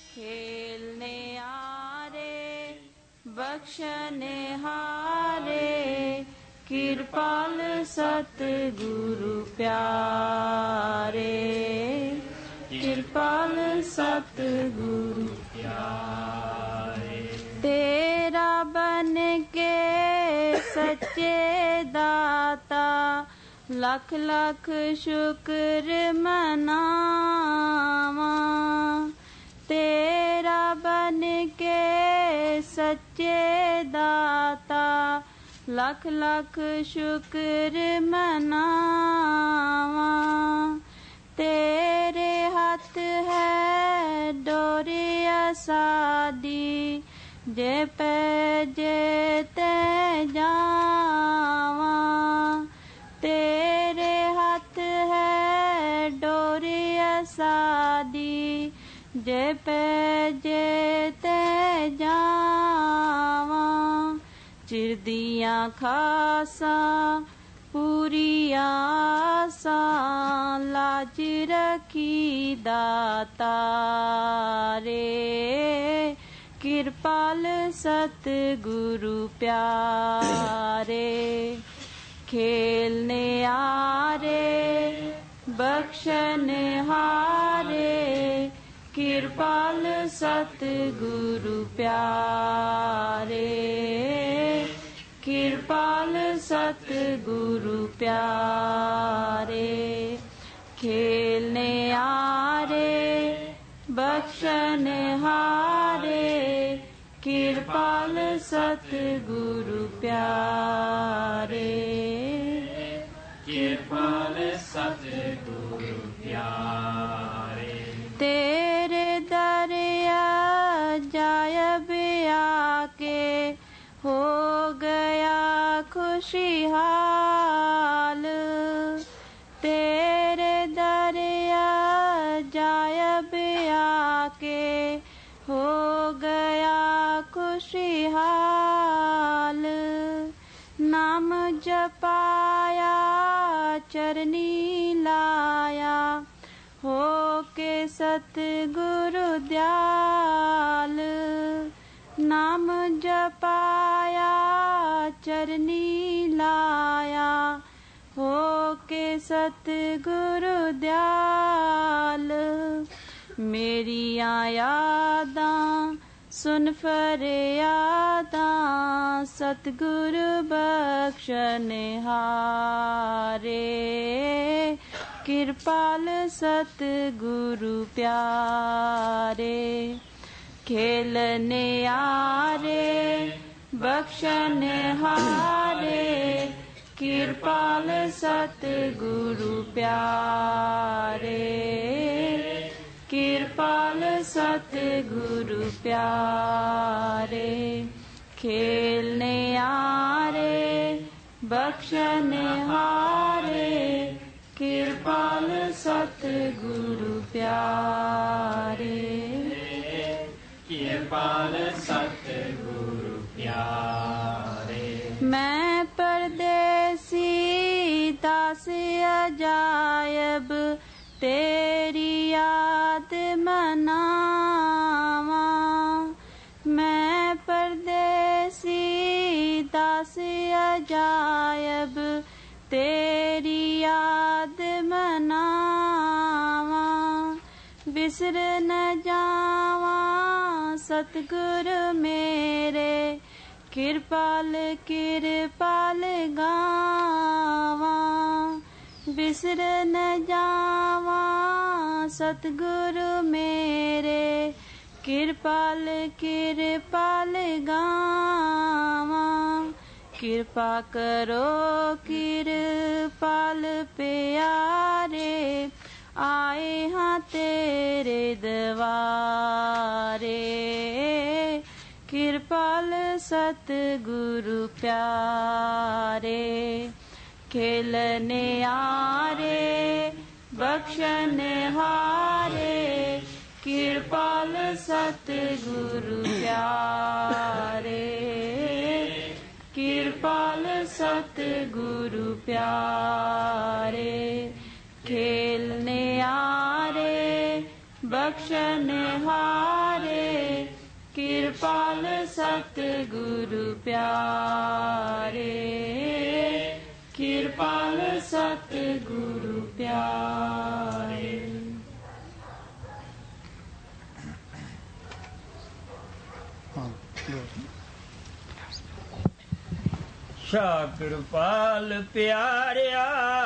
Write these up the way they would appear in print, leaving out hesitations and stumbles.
खेलने आरे बख्शने हारे, कृपाल सतगुरु प्यारे, कृपाल सतगुरु प्यारे। तेरा बन के सच्चे दाता, लख लख शुक्र मनावा। तेरा बन के सच्चे दाता, लख लख शुक्र मनावा। तेरे हाथ है डोरिया सादी, जे पे जेते जावा। तेरे हाथ है डोरिया सादी, जे पे जेते जावा। चिर दिया खासा पूरी आसा, लाज रखी दाता रे, कृपाल सतगुरु प्यारे। खेलने आरे बख्शने हारे, कृपाल सतगुरु प्यारे, कृपाल सतगुरु प्यारे। खेलने आरे बख्शने हारे, कृपाल सतगुरु प्यारे, कृपाल सतगुरु प्यारे। तेरे दरिया जायब आके हो गया खुशहाल। तेरे दरिया जायब आके हो गया खुशहाल। नाम जपाया चरनी लाया, हो के सतगुरु दयाल। नाम जपाया चरनी लाया, हो के सतगुरु दयाल। मेरिया यादां सुन फरियादां, सतगुरु बख्शने हारे, कृपाल सतगुरु प्यारे। खेलने आरे बख्शने हारे, कृपाल सतगुरु प्यारे, कृपाल सतगुरु प्यारे। खेलने आरे बख्शने हारे, कृपाल सतगुरु प्यारे, कृपाल सतगुरु प्यारे। मैं परदेसी दास अजायब, तेरी याद मनावा। मैं परदेसी दास अजायब, तेरी याद मनावा। बिसर न जावा सतगुरु मेरे, कृपाल कृपाल गावा। बिसर न जावा सतगुरु मेरे, कृपाल कृपाल गावा। कृपा करो कृपाल प्यारे, आए हाँ तेरे द्वारे, कृपाल सतगुरु प्यारे। खेलने आरे बख्शने हारे, कृपाल सतगुरु प्यारे, कृपाल सतगुरु प्यारे। खेलने आरे बख्शने हारे, सतगुरु प्यारे, कृपाल सतगुरु प्यारे। ਸ਼ਾਹ ਕਿਰਪਾਲ ਪਿਆਰਿਆ,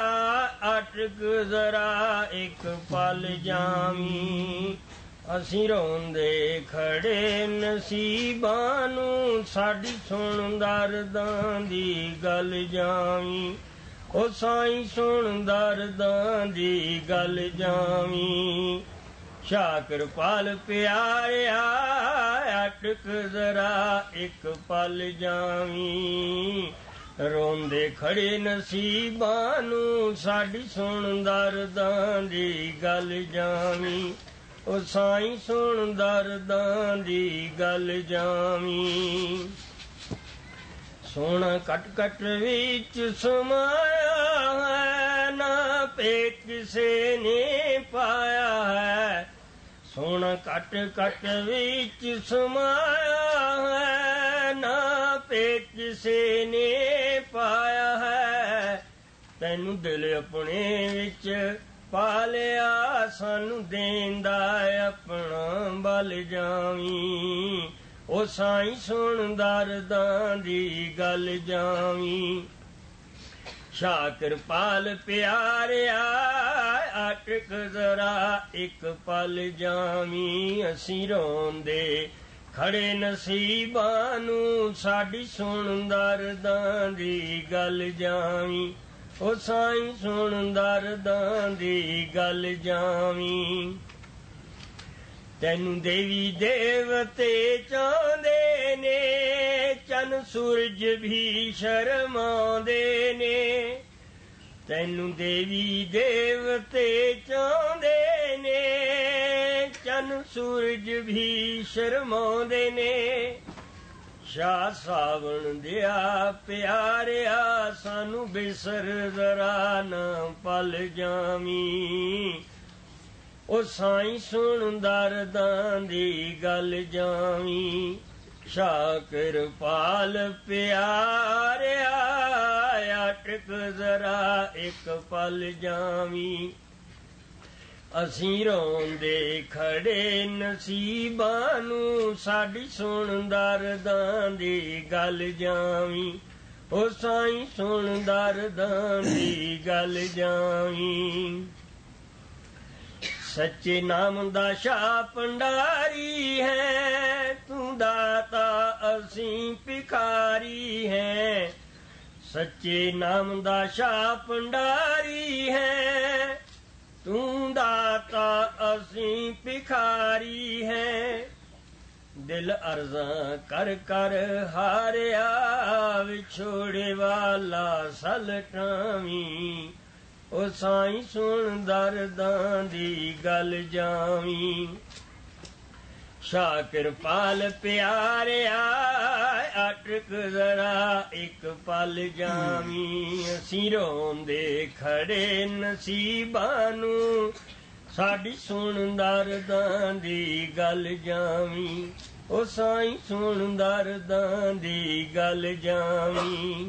ਅਟਕ ਜ਼ਰਾ ਇੱਕ ਪਲ ਜਾਵੀਂ। ਅਸੀਂ ਰੋਂਦੇ ਖੜੇ ਨਸੀਬਾਂ ਨੂੰ, ਸਾਡੀ ਸੁਣ ਦਰਦਾਂ ਦੀ ਗੱਲ ਜਾਵੀਂ। ਉਹ ਸਾਈਂ ਸੁਣ ਦਰਦਾਂ ਦੀ ਗੱਲ ਜਾਵੀਂ। ਸ਼ਾਹ ਕਿਰਪਾਲ ਪਿਆਰਿਆ, ਅਟਕ ਜ਼ਰਾ ਇੱਕ ਪਲ ਜਾਵੀਂ। ਰੋਂਦੇ ਖੜੇ ਨਸੀਬਾਂ ਨੂੰ, ਸਾਡੀ ਸੁਣ ਦਰਦਾਂ ਦੀ ਗੱਲ ਜਾਵੀਂ। ਉਹ ਸਾਈਂ ਸੁਣ ਦਰਦਾਂ ਦੀ ਗੱਲ ਜਾਵੀਂ। ਸੋਹਣਾ ਕਟ ਕਟ ਵਿੱਚ ਸਮਾਇਆ ਹੈ, ਨਾ ਭੇਤ ਕਿਸੇ ਨੇ ਪਾਇਆ ਹੈ। ਸੋਹਣਾ ਕਟ ਕਟ ਵਿੱਚ ਸਮਾਇਆ ਹੈ, ਨਾ ਭੇਤ ਕਿਸੇ ਨੇ ਪਾਇਆ ਹੈ। ਤੈਨੂੰ ਦਿਲ ਆਪਣੇ ਵਿੱਚ ਪਾ ਲਿਆ, ਸਾਨੂੰ ਦੇਂਦਾ ਆਪਣਾ ਬਲ ਜਾਵੀਂ। ਉਹ ਸਾਈਂ ਸੁਣ ਦਰਦਾਂ ਦੀ ਗੱਲ ਜਾਵੀਂ। ਸ਼ਾਹ ਕਿਰਪਾਲ ਪਿਆਰਿਆ, ਅਟਕ ਜ਼ਰਾ ਇੱਕ ਪਲ ਜਾਵੀਂ। ਅਸੀਂ ਰੋਂਦੇ ਖੜੇ ਨਸੀਬਾਂ ਨੂੰ, ਸਾਡੀ ਸੁਣ ਦਰਦਾਂ ਦੀ ਗੱਲ ਜਾਵੀਂ। ਉਹ ਸਾਈਂ ਸੁਣ ਦਰਦਾਂ ਦੀ ਗੱਲ ਜਾਵੀਂ। ਤੈਨੂੰ ਦੇਵੀ ਦੇਵਤੇ ਚਾਹੁੰਦੇ ਨੇ, ਚੰਨ ਸੂਰਜ ਵੀ ਸ਼ਰਮਾਉਂਦੇ ਨੇ। ਤੈਨੂੰ ਦੇਵੀ ਦੇਵਤੇ ਚਾਹੁੰਦੇ ਨੇ, ਚੰਨ ਸੂਰਜ ਵੀ ਸ਼ਰਮਾਉਂਦੇ ਨੇ। ਸ਼ਾਹ ਸਾਵਣ ਦਿਆ ਪਿਆਰਿਆ, ਸਾਨੂੰ ਬਿਸਰ ਜ਼ਰਾ ਨਾ ਪਲ ਜਾਵੀਂ। ਉਹ ਸਾਈਂ ਸੁਣ ਦਰਦਾਂ ਦੀ ਗੱਲ ਜਾਵੀਂ। ਸ਼ਾਹ ਕਿਰਪਾਲ ਪਿਆਰਿਆ, ਅਟਕ ਜ਼ਰਾ ਇੱਕ ਪਲ ਜਾਵੀਂ। ਅਸੀਂ ਰੋਂਦੇ ਖੜੇ ਨਸੀਬਾਂ ਨੂੰ, ਸਾਡੀ ਸੁਣ ਦਰਦਾਂ ਦੀ ਗੱਲ ਜਾਵੀਂ। ਉਹ ਸਾਈਂ ਸੁਣ ਦਰਦਾਂ ਦੀ ਗੱਲ ਜਾਵੀਂ। ਸੱਚੇ ਨਾਮ ਦਾ ਸ਼ਾਹ ਭੰਡਾਰੀ ਹੈ, ਤੂੰ ਦਾਤਾ ਅਸੀਂ ਭਿਖਾਰੀ ਹੈ। ਸੱਚੇ ਨਾਮ ਦਾ ਸ਼ਾਹ ਭੰਡਾਰੀ ਹੈ, ਤੂੰ ਦਾਤਾ ਅਸੀਂ ਭਿਖਾਰੀ ਹੈ। ਦਿਲ ਅਰਜ਼ਾਂ ਕਰ ਕਰ ਹਾਰਿਆ, ਵਿਛੋੜੇ ਵਾਲਾ ਸਲਟਾਵੀਂ। ਉਹ ਸਾਈਂ ਸੁਣ ਦਰਦਾਂ ਦੀ ਗੱਲ ਜਾਵੀਂ। ਸ਼ਾਹ ਕਿਰਪਾਲ ਪਿਆਰਿਆ, ਅਟਕ ਜ਼ਰਾ ਇੱਕ ਪਲ ਜਾਵੀਂ। ਅਸੀਂ ਰੋਂਦੇ ਖੜੇ ਨਸੀਬਾਂ ਨੂੰ, ਸਾਡੀ ਸੁਣ ਦਰਦਾਂ ਦੀ ਗੱਲ ਜਾਵੀਂ। ਉਹ ਸਾਈਂ ਸੁਣ ਦਰਦਾਂ ਦੀ ਗੱਲ ਜਾਵੀਂ।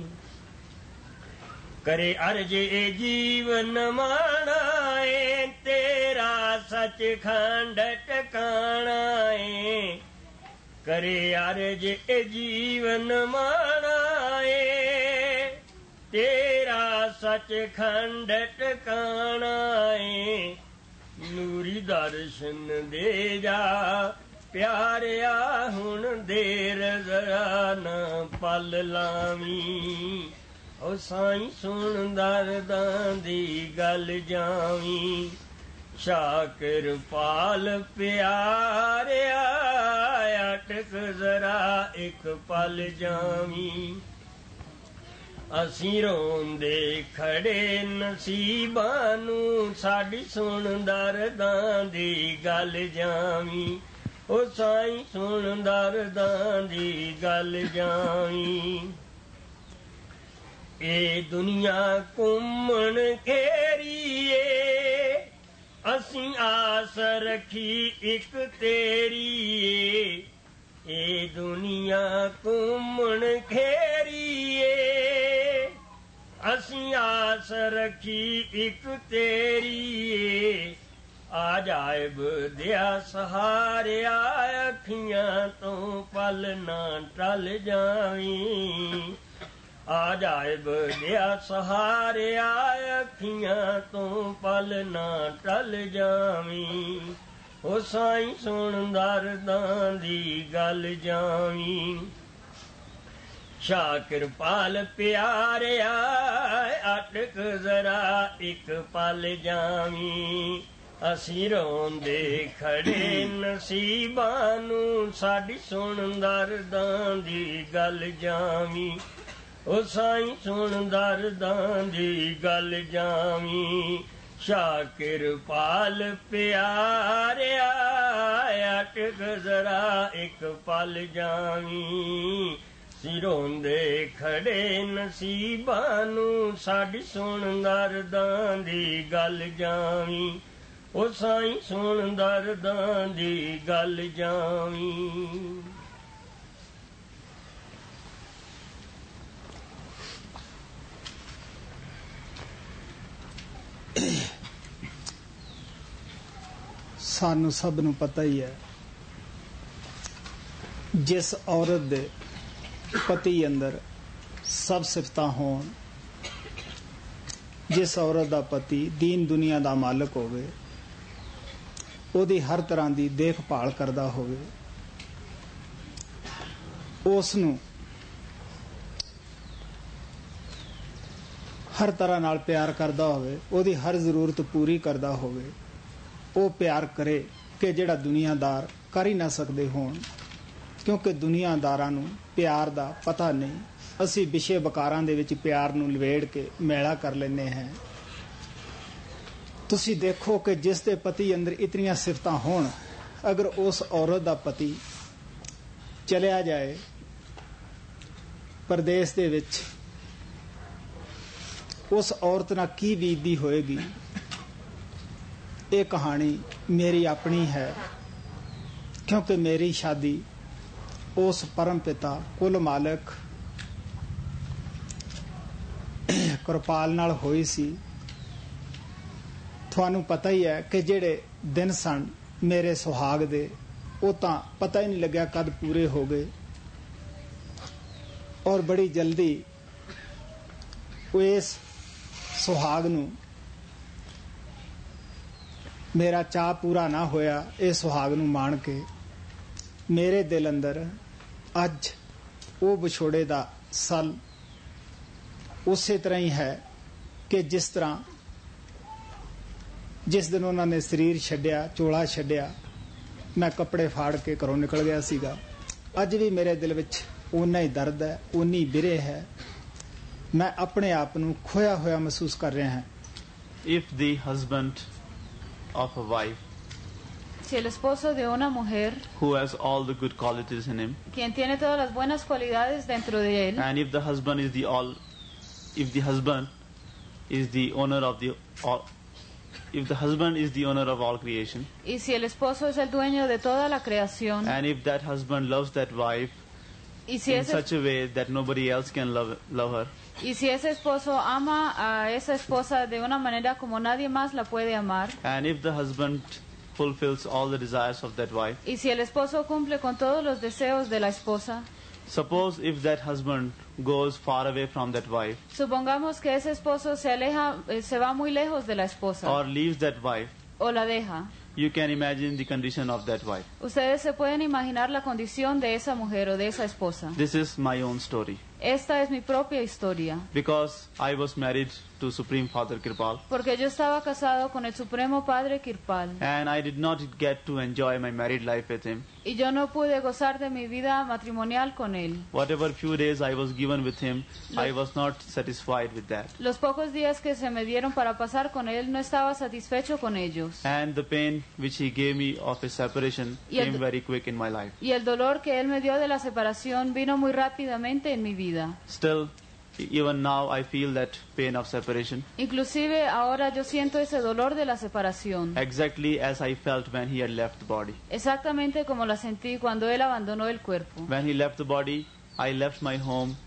करे अर्ज ए जीवन माणाए, तेरा सचखंड टकाणाए। करे अर्ज ए जीवन माणाए, तेरा सचखंड टकाणाए। ਨੂਰੀ ਦਰਸ਼ਨ ਦੇ ਜਾ ਪਿਆਰਿਆ, ਹੁਣ ਦੇਰ ਜ਼ਰਾ ਨਾ ਪਲ ਲਾਵੀਂ। ਉਹ ਸਾਈਂ ਸੁਣ ਦਰਦਾਂ ਦੀ ਗੱਲ ਜਾਵੀਂ। ਸ਼ਾਹ ਕਿਰਪਾਲ ਪਿਆਰਿਆ, ਅਟਕ ਜ਼ਰਾ ਇੱਕ ਪਲ ਜਾਵੀਂ। ਅਸੀਂ ਰੋਂਦੇ ਖੜੇ ਨਸੀਬਾਂ ਨੂੰ, ਸਾਡੀ ਸੁਣ ਦਰਦਾਂ ਦੀ ਗੱਲ ਜਾਵੀਂ। ਉਹ ਸਾਈਂ ਸੁਣ ਦਰਦਾਂ ਦੀ ਗੱਲ ਜਾਵੀਂ। ਇਹ ਦੁਨੀਆ ਘੁੰਮਣ ਘੇਰੀਏ, ਅਸੀਂ ਆਸ ਰੱਖੀ ਇੱਕ ਤੇਰੀ ਏ। ਇਹ ਦੁਨੀਆ ਰਖੀ ਇੱਕ ਤੇਰੀ ਏ ਆਜਾਇਬ ਦਿਆ ਸਹਾਰਿਆ ਅੱਖੀਆਂ ਤੋਂ ਪਲ ਨਾ ਟਲ ਜਾਵੀਂ ਆਜਾਇਬ ਦਿਆ ਸਹਾਰਿਆ ਅੱਖੀਆਂ ਤੋਂ ਪਲ ਨਾ ਟਲ ਜਾਵੀਂ ਉਹ ਸਾਈਂ ਸੁਣ ਦਰਦਾਂ ਦੀ ਗੱਲ ਜਾਵੀਂ ਸ਼ਾਹ ਕਿਰਪਾਲ ਪਿਆਰਿਆ ਅਟਕ ਜ਼ਰਾ ਇੱਕ ਪਲ ਜਾਵੀਂ ਅਸੀਂ ਰੋਂਦੇ ਖੜੇ ਨਸੀਬਾਂ ਨੂੰ ਸਾਡੀ ਸੁਣ ਦਰਦਾਂ ਦੀ ਗੱਲ ਜਾਵੀਂ ਉਹ ਸਾਈਂ ਸੁਣ ਦਰਦਾਂ ਦੀ ਗੱਲ ਜਾਵੀਂ ਸ਼ਾਹ ਕਿਰਪਾਲ ਪਿਆਰਿਆ ਅਟਕ ਜ਼ਰਾ ਇੱਕ ਪਲ ਜਾਵੀਂ ਸਿਰੋਂਦੇ ਖੜੇ ਨਸੀਬਾਂ ਨੂੰ ਸਾਡੀ ਸੁਣ ਦਰਦਾਂ ਦੀ ਗੱਲ ਜਾਵੀਂ ਉਹ ਸਾਈਂ ਸੁਣ ਦਰਦਾਂ ਦੀ ਗੱਲ ਜਾਵੀਂ ਸਾਨੂੰ ਸਭ ਨੂੰ ਪਤਾ ਹੀ ਹੈ ਜਿਸ ਔਰਤ ਦੇ ਪਤੀ ਅੰਦਰ ਸਭ ਸਿਫਤਾਂ ਹੋਣ ਜਿਸ ਔਰਤ ਦਾ ਪਤੀ ਦੀਨ ਦੁਨੀਆ ਦਾ ਮਾਲਕ ਹੋਵੇ ਉਹਦੀ ਹਰ ਤਰ੍ਹਾਂ ਦੀ ਦੇਖਭਾਲ ਕਰਦਾ ਹੋਵੇ ਉਸ ਨੂੰ ਹਰ ਤਰ੍ਹਾਂ ਨਾਲ ਪਿਆਰ ਕਰਦਾ ਹੋਵੇ ਉਹਦੀ ਹਰ ਜ਼ਰੂਰਤ ਪੂਰੀ ਕਰਦਾ ਹੋਵੇ ਉਹ ਪਿਆਰ ਕਰੇ ਕਿ ਜਿਹੜਾ ਦੁਨੀਆਦਾਰ ਕਰ ਹੀ ਨਾ ਸਕਦੇ ਹੋਣ ਕਿਉਂਕਿ ਦੁਨੀਆਦਾਰਾਂ ਨੂੰ ਪਿਆਰ ਦਾ ਪਤਾ ਨਹੀਂ ਅਸੀਂ ਵਿਸ਼ੇ ਵਕਾਰਾਂ ਦੇ ਵਿੱਚ ਪਿਆਰ ਨੂੰ ਲਵੇੜ ਕੇ ਮੇਲਾ ਕਰ ਲੈਂਦੇ ਹਾਂ ਤੁਸੀਂ ਦੇਖੋ ਕਿ ਜਿਸ ਦੇ ਪਤੀ ਅੰਦਰ ਇਤਨੀਆਂ ਸਿਫਤਾਂ ਹੋਣ ਅਗਰ ਉਸ ਔਰਤ ਦਾ ਪਤੀ ਚਲਿਆ ਜਾਏ ਪਰਦੇਸ ਦੇ ਵਿੱਚ ਉਸ ਔਰਤ ਨਾਲ ਕੀ ਬੀਤਦੀ ਹੋਏਗੀ ਇਹ ਕਹਾਣੀ ਮੇਰੀ ਆਪਣੀ ਹੈ ਕਿਉਂਕਿ ਮੇਰੀ ਸ਼ਾਦੀ ਉਸ ਪਰਮ ਪਿਤਾ ਕੁਲ ਮਾਲਕ ਕਿਰਪਾਲ ਨਾਲ ਹੋਈ ਸੀ ਤੁਹਾਨੂੰ ਪਤਾ ਹੀ ਹੈ ਕਿ ਜਿਹੜੇ ਦਿਨ ਸਨ ਮੇਰੇ ਸੁਹਾਗ ਦੇ ਉਹ ਤਾਂ ਪਤਾ ਹੀ ਨਹੀਂ ਲੱਗਿਆ ਕਦ ਪੂਰੇ ਹੋ ਗਏ ਔਰ ਬੜੀ ਜਲਦੀ ਇਸ ਸੁਹਾਗ ਨੂੰ ਮੇਰਾ ਚਾਹ ਪੂਰਾ ਨਾ ਹੋਇਆ ਇਹ ਸੁਹਾਗ ਨੂੰ ਮਾਣ ਕੇ ਮੇਰੇ ਦਿਲ ਅੰਦਰ ਅੱਜ ਉਹ ਵਿਛੋੜੇ ਦਾ ਸਲ ਉਸੇ ਤਰ੍ਹਾਂ ਹੀ ਹੈ ਕਿ ਜਿਸ ਤਰ੍ਹਾਂ ਜਿਸ ਦਿਨ ਉਹਨਾਂ ਨੇ ਸਰੀਰ ਛੱਡਿਆ ਚੋਲਾ ਛੱਡਿਆ ਮੈਂ ਕੱਪੜੇ ਫਾੜ ਕੇ ਘਰੋਂ ਨਿਕਲ ਗਿਆ ਸੀਗਾ ਅੱਜ ਵੀ ਮੇਰੇ ਦਿਲ ਵਿੱਚ ਓਨਾ ਹੀ ਦਰਦ ਹੈ ਓਨੀ ਬਿਰੇ ਹੈ ਮੈਂ ਆਪਣੇ ਆਪ ਨੂੰ ਖੋਇਆ ਹੋਇਆ ਮਹਿਸੂਸ ਕਰ ਰਿਹਾ ਹਾਂ If the husband of a wife Si el esposo de una mujer, who has all the good qualities in him, quien tiene todas las buenas cualidades dentro de él, and if the husband is if the husband is the owner of if the husband is the owner of all creation, y si el esposo es el dueño de toda la creación, and if that husband loves that wife y si in such a way that nobody else can love her, y si ese esposo ama a esa esposa de una manera como nadie más la puede amar, and if the husband fulfills all the desires of that wife, y si el esposo cumple con todos los deseos de la esposa, suppose if that husband goes far away from that wife, supongamos que ese esposo se aleja, se va muy lejos de la esposa, or leaves that wife, o la deja, you can imagine the condition of that wife. ustedes se pueden imaginar la condición de esa mujer o de esa esposa. This is my own story. Esta es mi propia historia. Because I was married to Supreme Father Kirpal, Porque yo estaba casado con el Supremo Padre Kirpal. and I did not get to enjoy my married life with him. Y yo no pude gozar de mi vida matrimonial con él. Whatever few days I was given with him, I was not satisfied with that. Los pocos días que se me dieron para pasar con él, no estaba satisfecho con ellos. And the pain which he gave me of his separation came very quick in my life. Y el dolor que él me dio de la separación vino muy rápidamente en mi vida. Still, even now I feel that pain of separation, Inclusive ahora yo siento ese dolor de la separación. exactly as I felt when he had left the body. Exactamente como la sentí cuando él abandonó el cuerpo. When he left the body, I left my home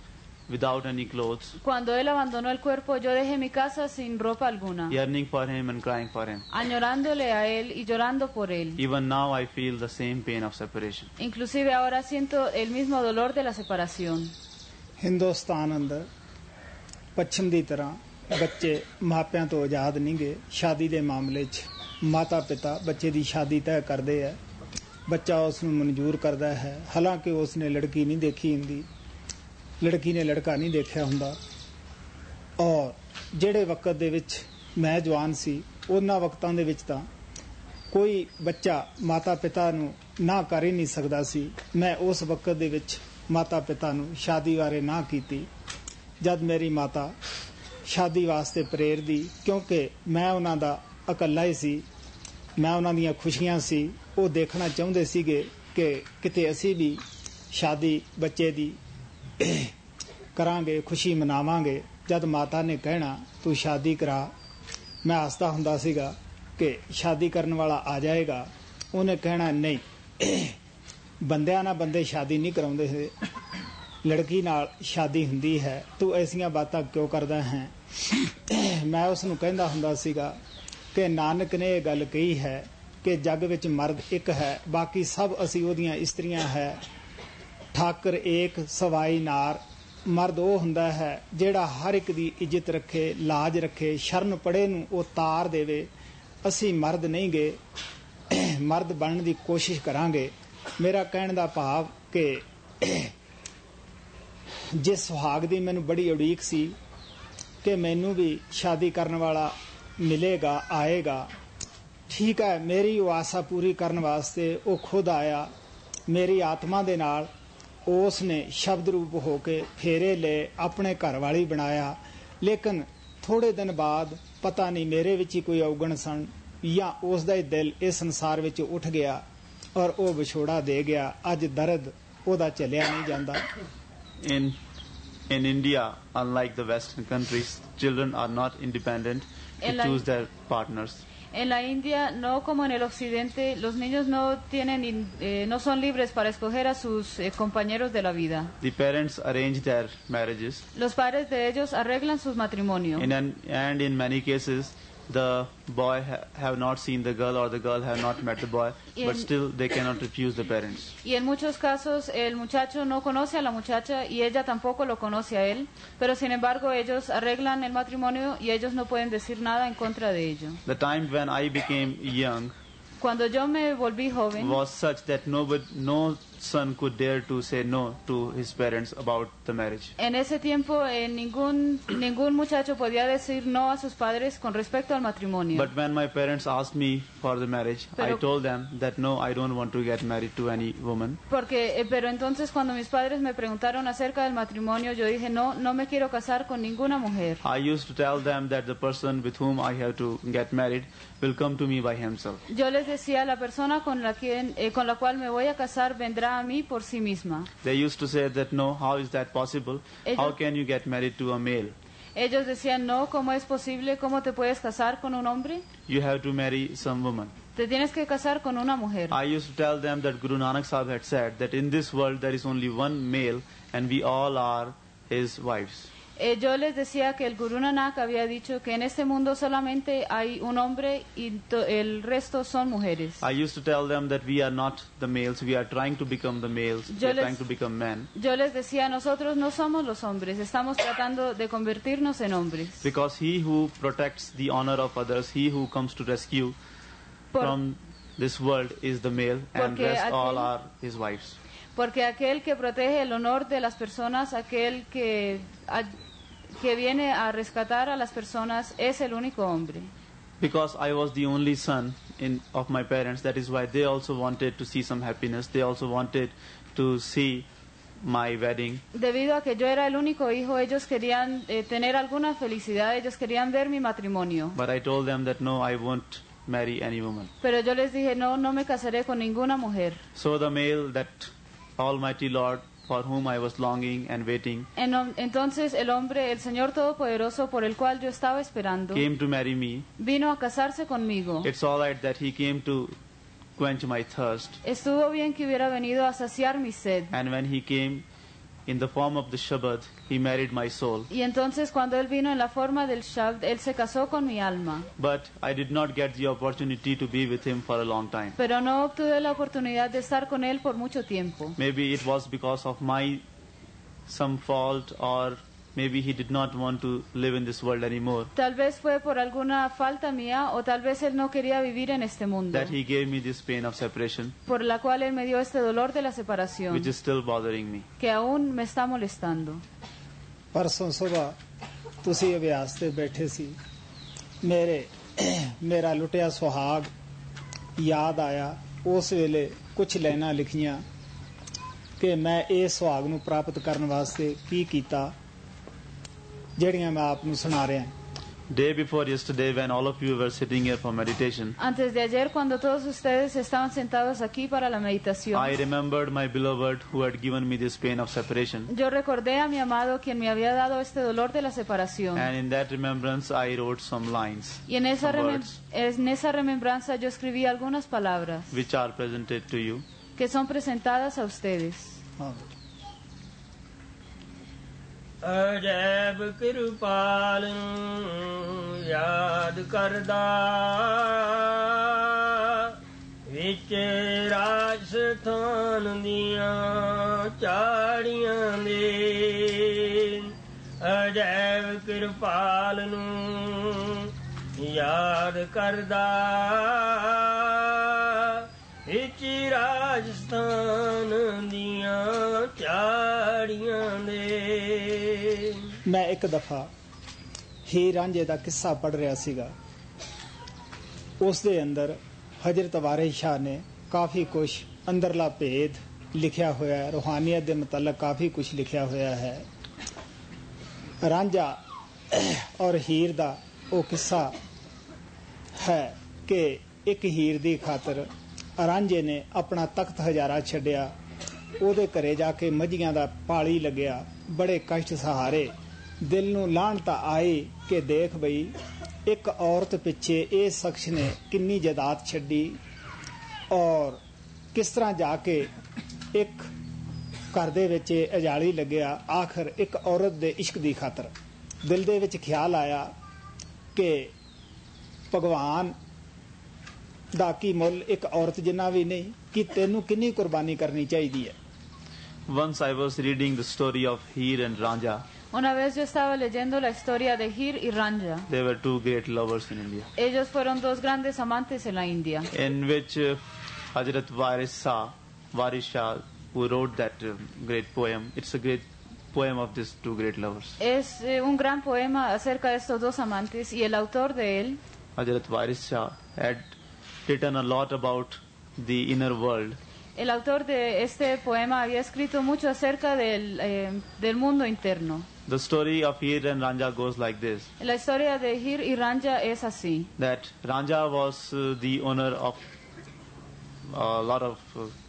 without any clothes, Cuando él abandonó el cuerpo, yo dejé mi casa sin ropa alguna, yearning for him and crying for him. añorándole a él y llorando por él. Even now I feel the same pain of separation. Inclusive ahora siento el mismo dolor de la separación. Hindustan ਅੰਦਰ ਪੱਛਮ ਦੀ ਤਰ੍ਹਾਂ ਬੱਚੇ ਮਾਪਿਆਂ ਤੋਂ ਆਜ਼ਾਦ ਨਹੀਂ ਗਏ ਸ਼ਾਦੀ ਦੇ ਮਾਮਲੇ 'ਚ ਮਾਤਾ ਪਿਤਾ ਬੱਚੇ ਦੀ ਸ਼ਾਦੀ ਤੈਅ ਕਰਦੇ ਹੈ ਬੱਚਾ ਉਸ ਨੂੰ ਮਨਜ਼ੂਰ ਕਰਦਾ ਹੈ ਹਾਲਾਂਕਿ ਉਸ ਨੇ ਲੜਕੀ ਨਹੀਂ ਦੇਖੀ ਹੁੰਦੀ ਲੜਕੀ ਨੇ ਲੜਕਾ ਨਹੀਂ ਦੇਖਿਆ ਹੁੰਦਾ ਔਰ ਜਿਹੜੇ ਵਕਤ ਦੇ ਵਿੱਚ ਮੈਂ ਜਵਾਨ ਸੀ ਉਹਨਾਂ ਵਕਤਾਂ ਦੇ ਵਿੱਚ ਤਾਂ ਕੋਈ ਬੱਚਾ ਮਾਤਾ ਪਿਤਾ ਨੂੰ ਨਾ ਕਰ ਹੀ ਨਹੀਂ ਸਕਦਾ ਸੀ ਮੈਂ ਉਸ ਵਕਤ ਦੇ ਵਿੱਚ ਮਾਤਾ ਪਿਤਾ ਨੂੰ ਸ਼ਾਦੀ ਬਾਰੇ ਨਾ ਕੀਤੀ ਜਦ ਮੇਰੀ ਮਾਤਾ ਸ਼ਾਦੀ ਵਾਸਤੇ ਪ੍ਰੇਰਦੀ ਕਿਉਂਕਿ ਮੈਂ ਉਹਨਾਂ ਦਾ ਇਕੱਲਾ ਹੀ ਸੀ ਮੈਂ ਉਹਨਾਂ ਦੀਆਂ ਖੁਸ਼ੀਆਂ ਸੀ ਉਹ ਦੇਖਣਾ ਚਾਹੁੰਦੇ ਸੀਗੇ ਕਿ ਕਿਤੇ ਅਸੀਂ ਵੀ ਸ਼ਾਦੀ ਬੱਚੇ ਦੀ ਕਰਾਂਗੇ ਖੁਸ਼ੀ ਮਨਾਵਾਂਗੇ ਜਦ ਮਾਤਾ ਨੇ ਕਹਿਣਾ ਤੂੰ ਸ਼ਾਦੀ ਕਰਾ ਮੈਂ ਹੱਸਦਾ ਹੁੰਦਾ ਸੀਗਾ ਕਿ ਸ਼ਾਦੀ ਕਰਨ ਵਾਲਾ ਆ ਜਾਏਗਾ ਉਹਨੇ ਕਹਿਣਾ ਨਹੀਂ ਬੰਦਿਆਂ ਨਾਲ ਬੰਦੇ ਸ਼ਾਦੀ ਨਹੀਂ ਕਰਾਉਂਦੇ ਹੈ ਲੜਕੀ ਨਾਲ ਸ਼ਾਦੀ ਹੁੰਦੀ ਹੈ ਤੂੰ ਐਸੀਆਂ ਬਾਤਾਂ ਕਿਉਂ ਕਰਦਾ ਹੈ ਮੈਂ ਉਸ ਨੂੰ ਕਹਿੰਦਾ ਹੁੰਦਾ ਸੀਗਾ ਕਿ ਨਾਨਕ ਨੇ ਇਹ ਗੱਲ ਕਹੀ ਹੈ ਕਿ ਜੱਗ ਵਿੱਚ ਮਰਦ ਇੱਕ ਹੈ ਬਾਕੀ ਸਭ ਅਸੀਂ ਉਹਦੀਆਂ ਇਸਤਰੀਆਂ ਹੈ ਠਾਕਰ ਏਕ ਸਵਾਈ ਨਾਰ ਮਰਦ ਉਹ ਹੁੰਦਾ ਹੈ ਜਿਹੜਾ ਹਰ ਇੱਕ ਦੀ ਇੱਜ਼ਤ ਰੱਖੇ ਲਾਜ ਰੱਖੇ ਸ਼ਰਨ ਪੜੇ ਨੂੰ ਉਹ ਤਾਰ ਦੇਵੇ ਅਸੀਂ ਮਰਦ ਨਹੀਂ ਗਏ ਮਰਦ ਬਣਨ ਦੀ ਕੋਸ਼ਿਸ਼ ਕਰਾਂਗੇ ਮੇਰਾ ਕਹਿਣ ਦਾ ਭਾਵ ਕਿ ਜਿਸ ਸੁਹਾਗ ਦੀ ਮੈਨੂੰ ਬੜੀ ਉਡੀਕ ਸੀ ਕਿ ਮੈਨੂੰ ਵੀ ਸ਼ਾਦੀ ਕਰਨ ਵਾਲਾ ਮਿਲੇਗਾ ਆਏਗਾ ਠੀਕ ਹੈ ਮੇਰੀ ਉਹ ਆਸਾ ਪੂਰੀ ਕਰਨ ਵਾਸਤੇ ਉਹ ਖੁਦ ਆਇਆ ਮੇਰੀ ਆਤਮਾ ਦੇ ਨਾਲ ਉਸ ਨੇ ਸ਼ਬਦ ਰੂਪ ਹੋ ਕੇ ਫੇਰੇ ਲਏ ਆਪਣੇ ਘਰ ਵਾਲੀ ਬਣਾਇਆ ਲੇਕਿਨ ਥੋੜੇ ਦਿਨ ਬਾਅਦ ਪਤਾ ਨਹੀਂ ਮੇਰੇ ਵਿੱਚ ਹੀ ਕੋਈ ਔਗਣ ਸਨ ਜਾਂ ਉਸ ਦਾ ਹੀ ਦਿਲ ਇਸ ਸੰਸਾਰ ਵਿੱਚ ਉੱਠ ਗਿਆ ਔਰ ਉਹ ਵਿਛੋੜਾ ਦੇ ਗਿਆ ਅੱਜ ਦਰਦ ਉਹਦਾ ਚੱਲਿਆ ਨਹੀਂ ਜਾਂਦਾ In India, unlike the Western countries, children are not independent to choose their partners. En la India, no como en el Occidente, los niños no son libres para escoger a sus compañeros de la vida. The parents arrange their marriages. Los padres de ellos arreglan sus matrimonios. And in many cases, the boy have not seen the girl or the girl have not met the boy, but still they cannot refuse the parents. Y en muchos casos el muchacho no conoce a la muchacha y ella tampoco lo conoce a él, pero sin embargo ellos arreglan el matrimonio y ellos no pueden decir nada en contra de ello. The time when I became young Cuando yo me volví joven was such that no son could dare to say no to his parents about the marriage. En ese tiempo ningún muchacho podía decir no a sus padres con respecto al matrimonio. But when my parents asked me for the marriage, I told them that no, I don't want to get married to any woman. Pero entonces cuando mis padres me preguntaron acerca del matrimonio, yo dije no me quiero casar con ninguna mujer. I used to tell them that the person with whom I have to get married will come to me by himself. Yo les decía la persona con la cual me voy a casar vendrá a mí por sí misma. They used to say that no, how is that possible? How can you get married to a male? Ellos decían no, ¿cómo es posible? ¿Cómo te puedes casar con un hombre? You have to marry some woman. Te tienes que casar con una mujer. I used to tell them that Guru Nanak Sahib had said that in this world there is only one male and we all are his wives. Yo les decía que el Guru Nanak había dicho que en este mundo solamente hay un hombre y el resto son mujeres. I used to tell them that we are not the males, we are trying to become the males, we are trying to become men. Yo les decía, nosotros no somos los hombres, estamos tratando de convertirnos en hombres. Because he who protects the honor of others, he who comes to rescue from this world is the male and rest all are his wives. Porque aquel que protege el honor de las personas, aquel que viene a rescatar a las personas es el único hombre. Because I was the only son of my parents, that is why they also wanted to see some happiness. They also wanted to see my wedding. Debido a que yo era el único hijo, ellos querían tener alguna felicidad, ellos querían ver mi matrimonio. But I told them that no, I won't marry any woman. Pero yo les dije, no me casaré con ninguna mujer. So the male that Almighty Lord for whom I was longing and waiting entonces el hombre, el Señor Todopoderoso por el cual yo estaba esperando, came to marry me. Vino a casarse conmigo. It's all right that he came to quench my thirst. Estuvo bien que hubiera venido a saciar mi sed. And when he came, in the form of the Shabad, he married my soul. Y entonces cuando él vino en la forma del Shabd, él se casó con mi alma. But I did not get the opportunity to be with him for a long time. Pero no obtuve la oportunidad de estar con él por mucho tiempo. Maybe it was because of my some fault, or maybe he did not want to live in this world anymore, Tal vez fue por alguna falta mía o tal vez él no quería vivir en este mundo, that he gave me this pain of separation, por la cual él me dio este dolor de la separación, which is still bothering me. que aún me está molestando. ਪਰਸੋਂ ਸੁਬਾਹ ਤੁਸੀਂ ਅਭਿਆਸ ਤੇ ਬੈਠੇ ਸੀ, ਮੇਰਾ ਲੁੱਟਿਆ ਸੁਹਾਗ ਯਾਦ ਆਇਆ। ਉਸ ਵੇਲੇ ਕੁਝ ਲਾਈਨਾਂ ਲਿਖੀਆਂ ਕਿ ਮੈਂ ਇਹ ਸੁਹਾਗ ਨੂੰ ਪ੍ਰਾਪਤ ਕਰਨ ਵਾਸਤੇ ਕੀ ਕੀਤਾ, ਜਿਹੜੀਆਂ ਮੈਂ ਆਪ ਨੂੰ ਸੁਣਾ ਰਿਹਾ। Day before yesterday, when all of you were sitting here for meditation, Antes de ayer, cuando todos ustedes estaban sentados aquí para la meditación, I remembered my beloved who had given me this pain of separation. yo recordé a mi amado quien me había dado este dolor de la separación. And in that remembrance, I wrote some lines, Y en esa, some words, remembranza yo escribí algunas palabras which are presented to you. que son presentadas a ustedes. ਹਾਂ ਅਜੈਬ ਕਿਰਪਾਲ ਨੂੰ ਯਾਦ ਕਰਦਾ ਵਿੱਚ ਰਾਜਸਥਾਨ ਦੀਆਂ ਝਾੜੀਆਂ ਦੇ ਅਜੈਬ ਕਿਰਪਾਲ ਨੂੰ ਯਾਦ ਕਰਦਾ ਵਿੱਚ ਰਾਜਸਥਾਨ ਦੀਆਂ ਝਾੜੀਆਂ ਦੇ। ਮੈਂ ਇੱਕ ਦਫਾ ਹੀਰ ਰਾਂਝੇ ਦਾ ਕਿੱਸਾ ਪੜ੍ਹ ਰਿਹਾ ਸੀਗਾ। ਉਸ ਦੇ ਅੰਦਰ ਹਜ਼ਰਤ ਵਾਰਿਸ ਸ਼ਾਹ ਨੇ ਕਾਫੀ ਕੁਝ ਅੰਦਰਲਾ ਭੇਦ ਲਿਖਿਆ ਹੋਇਆ ਹੈ, ਰੂਹਾਨੀਅਤ ਦੇ ਮੁਤਲਕ ਕਾਫੀ ਕੁਝ ਲਿਖਿਆ ਹੋਇਆ ਹੈ। ਰਾਂਝਾ ਔਰ ਹੀਰ ਦਾ ਉਹ ਕਿੱਸਾ ਹੈ ਕਿ ਇੱਕ ਹੀਰ ਦੀ ਖਾਤਰ ਰਾਂਝੇ ਨੇ ਆਪਣਾ ਤਖਤ ਹਜ਼ਾਰਾ ਛੱਡਿਆ, ਉਹਦੇ ਘਰੇ ਜਾ ਕੇ ਮੱਝੀਆਂ ਦਾ ਪਾਲੀ ਲੱਗਿਆ, ਬੜੇ ਕਸ਼ਟ ਸਹਾਰੇ, ਦਿਲ ਨੂੰ ਲਾਹਣਤ ਆਈ ਕਿ ਦੇਖ ਬਈ ਇੱਕ ਔਰਤ ਪਿੱਛੇ ਇਹ ਸ਼ਖਸ ਨੇ ਕਿੰਨੀ ਜਾਇਦਾਦ ਛੱਡੀ ਔਰ ਕਿਸ ਤਰ੍ਹਾਂ ਜਾ ਕੇ ਇੱਕ ਘਰ ਦੇ ਵਿੱਚ ਅਜਾਲੀ ਲੱਗਿਆ। ਆਖਰ ਇੱਕ ਔਰਤ ਦੇ ਇਸ਼ਕ ਦੀ ਖਾਤਰ ਦਿਲ ਦੇ ਵਿੱਚ ਖਿਆਲ ਆਇਆ ਕਿ ਭਗਵਾਨ ਦਾ ਕੀ ਮੁੱਲ ਇੱਕ ਔਰਤ ਜਿੰਨਾ ਵੀ ਨਹੀਂ, ਕਿ ਤੈਨੂੰ ਕਿੰਨੀ ਕੁਰਬਾਨੀ ਕਰਨੀ ਚਾਹੀਦੀ ਹੈ। Once I was reading the story of Heer and Ranja. Una vez yo estaba leyendo la historia de Hir y Ranja. They were two great lovers in India, Ellos fueron dos grandes amantes en la India, in which Hazrat Waris Shah, who wrote that great poem, it's a great poem of these two great lovers. Es un gran poema acerca de estos dos amantes y el autor de él, Hazrat Waris Shah, had written a lot about the inner world. el autor de este poema había escrito mucho acerca del mundo interno. The story of Heer and Ranja goes like this, La historia de Hir y Ranja es así. that Ranja was the owner of a lot of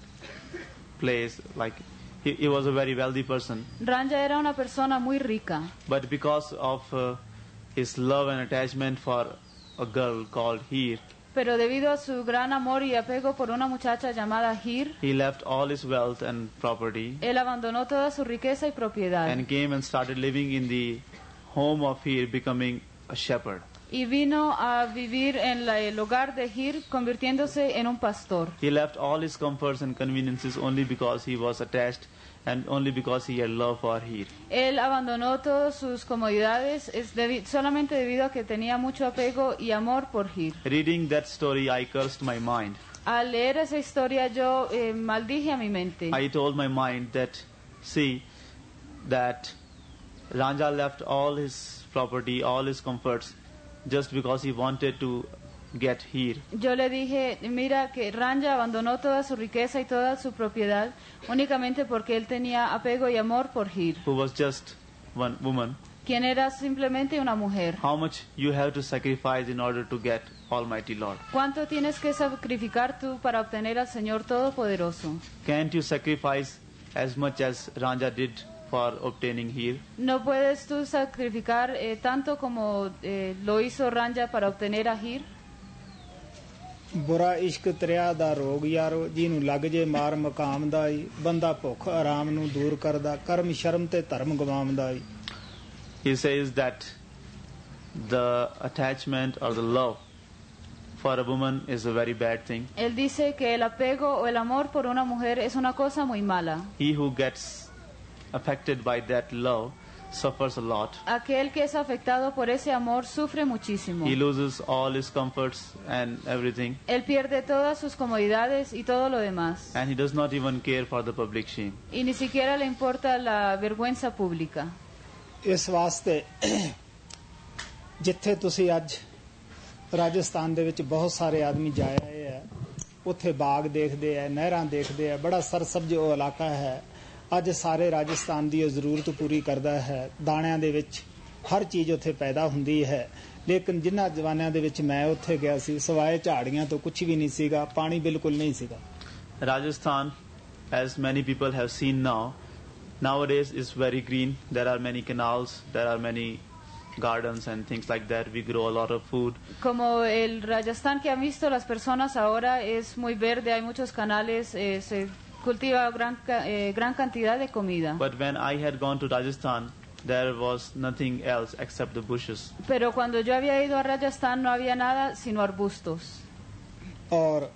place, like he was a very wealthy person, Ranja era una persona muy rica, but because of his love and attachment for a girl called Heer, pero debido a su gran amor y apego por una muchacha llamada Hir, he left all his wealth and property él abandonó toda su riqueza y propiedad and came and started living in the home of Heer, becoming a shepherd. y vino a vivir en el hogar de Hir, convirtiéndose en un pastor. He left all his comforts and conveniences only because he was attached and only because he had love for Heer. Él abandonó todas sus comodidades solamente debido a que tenía mucho apego y amor por Hir. Reading that story, I cursed my mind. Al leer esa historia yo maldije a mi mente. I told my mind that, see, that Ranja left all his property, all his comforts, just because he wanted to get Heer. Yo le dije, mira que Ranja abandonó toda su riqueza y toda su propiedad únicamente porque él tenía apego y amor por Hir, Who was just one woman. quien era simplemente una mujer. How much you have to sacrifice in order to get Almighty Lord? ¿Cuánto tienes que sacrificar tú para obtener al Señor Todopoderoso? Can't you sacrifice as much as Ranja did for obtaining Heer? ¿No puedes tú sacrificar tanto como lo hizo Ranja para obtener a Hir? ਬੁਰਾ ਇਸ਼ਕ ਤਰਿਆ ਦਾ ਰੋਗ ਯਾਰੋ, ਜਿਹਨੂੰ ਲੱਗ ਜੇ ਮਾਰ ਮਕਾਮ ਦਾ ਈ, ਬੰਦਾ ਭੁੱਖ ਆਰਾਮ ਨੂੰ ਦੂਰ ਕਰਦਾ, ਕਰਮ ਸ਼ਰਮ ਤੇ ਧਰਮ ਗਵਾਉਂਦਾ ਈ. He says that the attachment or the love for a woman is a very bad thing. Él dice que el apego o el amor por una mujer es una cosa muy mala. He who gets affected by that love suffers a lot. Aquel que es afectado por ese amor sufre muchísimo. He loses all his comforts and everything. Él pierde todas sus comodidades y todo lo demás. And he does not even care for the public shame. Y ni siquiera le importa la vergüenza pública. ਇਸ ਵਾਸਤੇ ਜਿੱਥੇ ਤੁਸੀਂ ਅੱਜ ਰਾਜਸਥਾਨ ਦੇ ਵਿੱਚ ਬਹੁਤ ਸਾਰੇ ਆਦਮੀ ਜਾਏ ਆਏ ਹੈ, ਉੱਥੇ ਬਾਗ ਦੇਖਦੇ ਹੈ, ਨਹਿਰਾਂ ਦੇਖਦੇ ਹੈ, ਬੜਾ ਸਰਸਬਜ਼ ਉਹ ਇਲਾਕਾ ਹੈ. ਅੱਜ ਸਾਰੇ ਰਾਜਸਥਾਨ ਦੀ ਉਹ ਜ਼ਰੂਰਤ ਪੂਰੀ ਕਰਦਾ ਹੈ. ਦਾਣਿਆਂ ਦੇ ਵਿੱਚ ਹਰ ਚੀਜ਼ ਉੱਥੇ ਪੈਦਾ ਹੁੰਦੀ ਹੈ. ਲੇਕਿਨ ਜਿਨ੍ਹਾਂ ਜਵਾਨਾਂ ਦੇ ਵਿੱਚ ਮੈਂ ਉੱਥੇ ਗਿਆ ਸੀ, ਸਿਵਾਏ ਝਾੜੀਆਂ ਤੋਂ ਕੁਝ ਵੀ ਨਹੀਂ ਸੀਗਾ, ਪਾਣੀ ਬਿਲਕੁਲ ਨਹੀਂ ਸੀਗਾ. Rajasthan, as many people have seen nowadays is very green. There are many canals, there are many gardens and things like that. We grow a lot of food. Como el Rajasthan que han visto las personas ahora es muy verde, hay muchos canales, se cultiva gran cantidad de comida. But when I had gone to Rajasthan, there was nothing else except the bushes. Pero cuando yo había ido a Rajasthan no había nada sino arbustos. और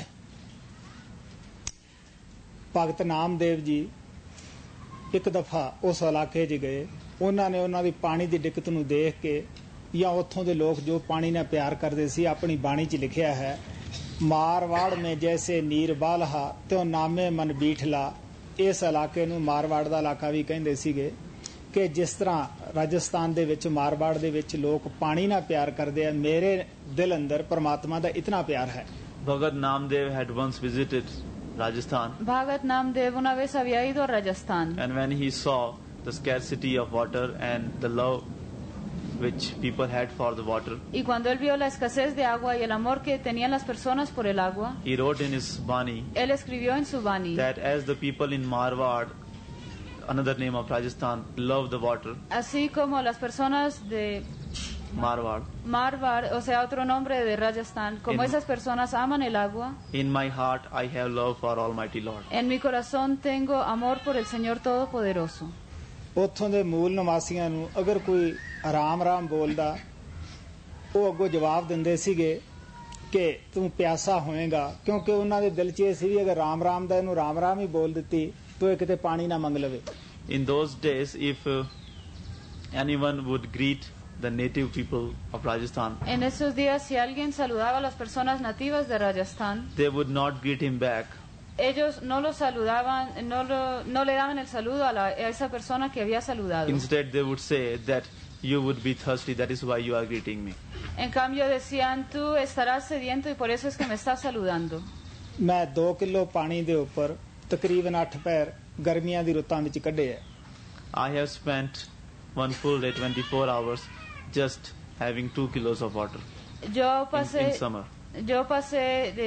ਭਗਤ ਨਾਮਦੇਵ ਜੀ ਇੱਕ ਦਫਾ ਉਸ ਇਲਾਕੇ 'ਚ ਗਏ. ਉਹਨਾਂ ਨੇ ਉਹਨਾਂ ਦੀ ਪਾਣੀ ਦੀ ਦਿੱਕਤ ਨੂੰ ਦੇਖ ਕੇ ਜਾਂ ਉੱਥੋਂ ਦੇ ਲੋਕ ਜੋ ਪਾਣੀ ਨਾਲ ਪਿਆਰ ਕਰਦੇ ਸੀ, ਆਪਣੀ ਬਾਣੀ 'ਚ ਲਿਖਿਆ ਹੈ, ਮਾਰਵਾੜ ਮੇਂ ਜੈਸੇ ਨੀਰ ਬਾਲਹਾ ਤਿਉ ਨਾਮੇ ਮਨ ਬੀਠਲਾ. ਇਸ ਇਲਾਕੇ ਨੂੰ ਮਾਰਵਾੜ ਦਾ ਇਲਾਕਾ ਵੀ ਕਹਿੰਦੇ ਸੀਗੇ ਕਿ ਜਿਸ ਤਰ੍ਹਾਂ ਰਾਜਸਥਾਨ ਦੇ ਵਿੱਚ ਮਾਰਵਾੜ ਦੇ ਵਿੱਚ ਲੋਕ ਪਾਣੀ ਨਾਲ ਪਿਆਰ ਕਰਦੇ ਆ, ਮੇਰੇ ਦਿਲ ਅੰਦਰ ਪਰਮਾਤਮਾ ਦਾ ਇਤਨਾ ਪਿਆਰ ਹੈ. Bhagat Namdev had once visited Rajasthan. Bhagat Namdev una vez había ido a Rajasthan. And when he saw the scarcity of water and the love which people had for the water, Y cuando él vio la escasez de agua y el amor que tenían las personas por el agua, he wrote in his Bani él escribió en su Bani that as the people in Marwar, another name of Rajasthan, love the water, así como las personas de Marwar, Marwar, o sea, otro nombre de Rajasthan, como En- esas personas aman el agua, in my heart I have love for Almighty Lord. en mi corazón tengo amor por el Señor Todopoderoso. ਉੱਥੋਂ ਦੇ ਮੂਲ ਨਿਵਾਸੀਆਂ ਨੂੰ ਅਗਰ ਕੋਈ ਰਾਮ ਬੋਲਦਾ, ਉਹ ਅੱਗੋਂ ਜਵਾਬ ਦਿੰਦੇ ਸੀਗੇ ਕਿ ਤੂੰ ਪਿਆਸਾ ਹੋਏਗਾ, ਕਿਉਂਕਿ ਉਹਨਾਂ ਦੇ ਦਿਲ 'ਚ ਇਹ ਸੀ ਵੀ ਅਗਰ ਰਾਮ ਦਾ ਇਹਨੂੰ ਰਾਮ ਹੀ ਬੋਲ ਦਿੱਤੀ ਤਾਂ ਇਹ ਕਿਤੇ ਪਾਣੀ ਨਾ ਮੰਗ ਲਵੇ. In those days, if anyone would greet the native people of Rajasthan, En esos días, si alguien saludaba a las personas nativas de Rajasthan, they would not greet him back. ellos no lo saludaban, no le daban el saludo a esa persona que había saludado. Instead, they would say that you would be thirsty, that is why you are greeting me. En cambio decían, tú estarás sediento y por eso es que me estás saludando. ਮੈਂ 2 ਕਿਲੋ ਪਾਣੀ ਦੇ ਉੱਪਰ ਤਕਰੀਬਨ 8 ਪੈਰ ਗਰਮੀਆਂ ਦੀ ਰੁੱਤਾਂ ਵਿੱਚ ਕੱਢੇ ਆ. I have spent one full day, 24 hours, just having 2 kilos of water Yo in summer. pasé de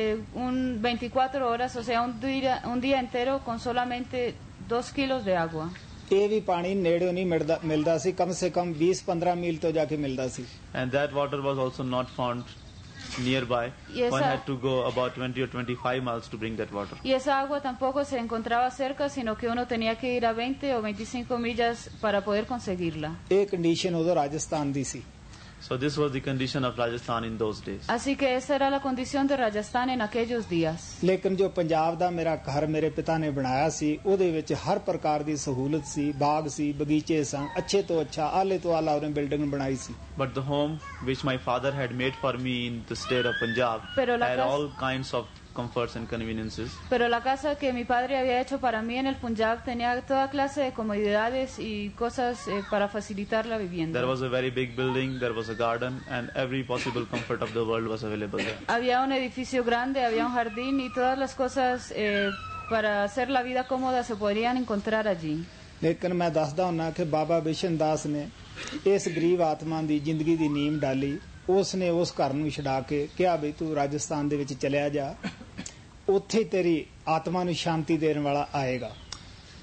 24 horas, o sea, un día entero con solamente 2 kilos de agua. ਇਹ ਵੀ ਪਾਣੀ ਨੇੜਿਓਂ ਨਹੀਂ ਮਿਲਦਾ ਸੀ, ਕਮ ਸੇ ਕਮ 20-15 ਮੀਲ ਤੋਂ ਜਾ ਕੇ ਮਿਲਦਾ ਸੀ. And that water was also not found nearby. Yes, One sir. had to go about 20 or 25 miles to bring that water. Y esa agua tampoco se encontraba cerca, sino que uno tenía que ir a 20 o 25 millas para poder conseguirla. ਇਹ condition ਉਦੋਂ ਰਾਜਸਥਾਨ ਦੀ ਸੀ. So this was the condition of Rajasthan in those days. Así que esa era la condición de Rajasthan en aquellos días. ਲੇਕਿਨ ਜੋ ਪੰਜਾਬ ਦਾ ਮੇਰਾ ਘਰ ਮੇਰੇ ਪਿਤਾ ਨੇ ਬਣਾਇਆ ਸੀ, ਉਹਦੇ ਵਿੱਚ ਹਰ ਪ੍ਰਕਾਰ ਦੀ ਸਹੂਲਤ ਸੀ, ਬਾਗ ਸੀ, ਬਗੀਚੇ ਸਨ, ਅੱਛੇ ਤੋਂ ਅੱਛਾ, ਆਲੇ ਤੋਂ ਆਲਾ ਉਹਨੇ ਬਿਲਡਿੰਗ ਬਣਾਈ ਸੀ. But the home which my father had made for me in the state of Punjab Pero la had casa- all kinds of comforts and conveniences. Pero la casa que mi padre había hecho para mí en el Punjab tenía toda clase de comodidades y cosas para facilitar la vivienda. There was a very big building, there was a garden, and every possible comfort of the world was available there. Había un edificio grande, había un jardín y todas las cosas para hacer la vida cómoda se podrían encontrar allí. ਲੇਕਿਨ ਮੈਂ ਦੱਸਦਾ ਹੁੰਨਾ ਕਿ ਬਾਬਾ ਬਿਸ਼ਨ ਦਾਸ ਨੇ ਇਸ ਗਰੀਬ ਆਤਮਾ ਦੀ ਜ਼ਿੰਦਗੀ ਦੀ ਨੀਮ ਡਾਲੀ. ਉਸ ਨੇ ਉਸ ਘਰ ਨੂੰ ਛਡਾ ਕੇ ਕਿਹਾ ਵੀ ਤੂੰ ਰਾਜਸਥਾਨ ਦੇ ਵਿੱਚ ਚਲਿਆ ਜਾ, ਉੱਥੇ ਤੇਰੀ ਆਤਮਾ ਨੂੰ ਸ਼ਾਂਤੀ ਦੇਣ ਵਾਲਾ ਆਏਗਾ.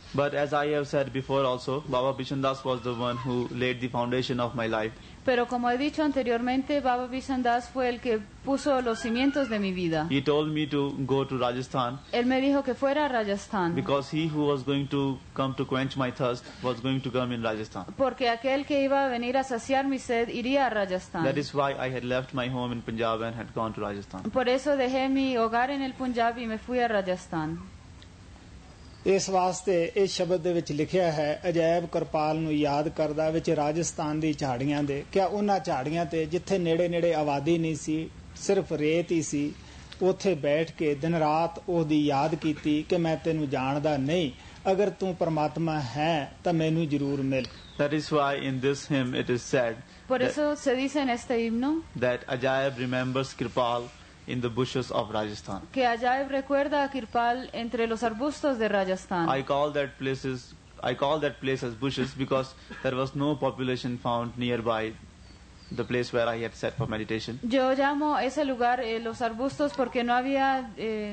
But as I have said before also, Baba Bishan Das was the one who laid the foundation of my life. Pero como he dicho anteriormente, Baba Bishan Das fue el que puso los cimientos de mi vida. He told me to go to Rajasthan Él me dijo que fuera a Rajasthan, because he who was going to come to quench my thirst was going to come in Rajasthan. porque aquel que iba a venir a saciar mi sed iría a Rajasthan. That is why I had left my home in Punjab and had gone to Rajasthan. Por eso dejé mi hogar en el Punjab y me fui a Rajasthan. ਇਸ ਵਾਸਤੇ ਇਸ ਸ਼ਬਦ ਦੇ ਵਿੱਚ ਲਿਖਿਆ ਹੈ ਅਜਾਇਬ ਕਿਰਪਾਲ ਨੂੰ ਯਾਦ ਕਰਦਾ ਵਿੱਚ ਰਾਜਸਥਾਨ ਦੀ ਝਾੜੀਆਂ ਦੇ ਕਿ ਉਹਨਾਂ ਝਾੜੀਆਂ ਤੇ ਜਿੱਥੇ ਨੇੜੇ ਨੇੜੇ ਆਬਾਦੀ ਨਹੀਂ ਸੀ ਸਿਰਫ ਰੇਤ ਹੀ ਸੀ ਉੱਥੇ ਬੈਠ ਕੇ ਦਿਨ ਰਾਤ ਉਹਦੀ ਯਾਦ ਕੀਤੀ ਕਿ ਮੈਂ ਤੈਨੂੰ ਜਾਣਦਾ ਨਹੀਂ ਅਗਰ ਤੂੰ ਪਰਮਾਤਮਾ ਹੈ ਤਾਂ ਮੈਨੂੰ ਜ਼ਰੂਰ ਮਿਲ. That is why in this hymn it is said Por eso se dice en este himno that Ajayab remembers Kirpal in the bushes of Rajasthan. que Ajaib recuerda a Kirpal entre los arbustos de Rajasthan. I call that place as bushes because there was no population found nearby the place where I had sat for meditation. Yo llamo ese lugar los arbustos porque no había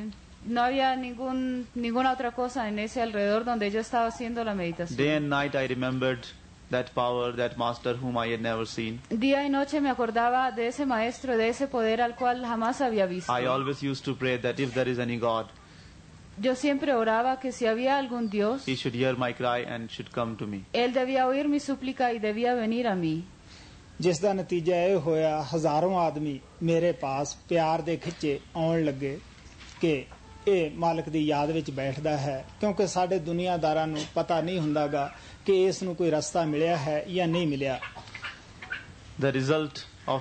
ninguna otra cosa en ese alrededor donde yo estaba haciendo la meditación. Day and night I remembered that power, that master whom I had never seen. Día y noche me acordaba de ese maestro, de ese poder al cual jamás había visto. I always used to pray that if there is any God, Yo siempre oraba que si había algún Dios, He should hear my cry and should come to me. Él debía oír mi súplica y debía venir a mí. ਜਿਸ ਦਾ ਨਤੀਜਾ ਇਹ ਹੋਇਆ ਹਜ਼ਾਰਾਂ ਆਦਮੀ ਮੇਰੇ ਪਾਸ ਪਿਆਰ ਦੇ ਖਿੱਚੇ ਆਉਣ ਲੱਗੇ ਕਿ ਇਹ ਮਾਲਕ ਦੀ ਯਾਦ ਵਿੱਚ ਬੈਠਦਾ ਹੈ ਕਿਉਂਕਿ ਸਾਡੇ ਦੁਨੀਆਦਾਰਾਂ ਨੂੰ ਪਤਾ ਨਹੀਂ ਹੁੰਦਾਗਾ ਕਿ ਇਸ ਨੂੰ ਕੋਈ ਰਸਤਾ ਮਿਲਿਆ ਹੈ ਜਾਂ ਨਹੀਂ ਮਿਲਿਆ. The result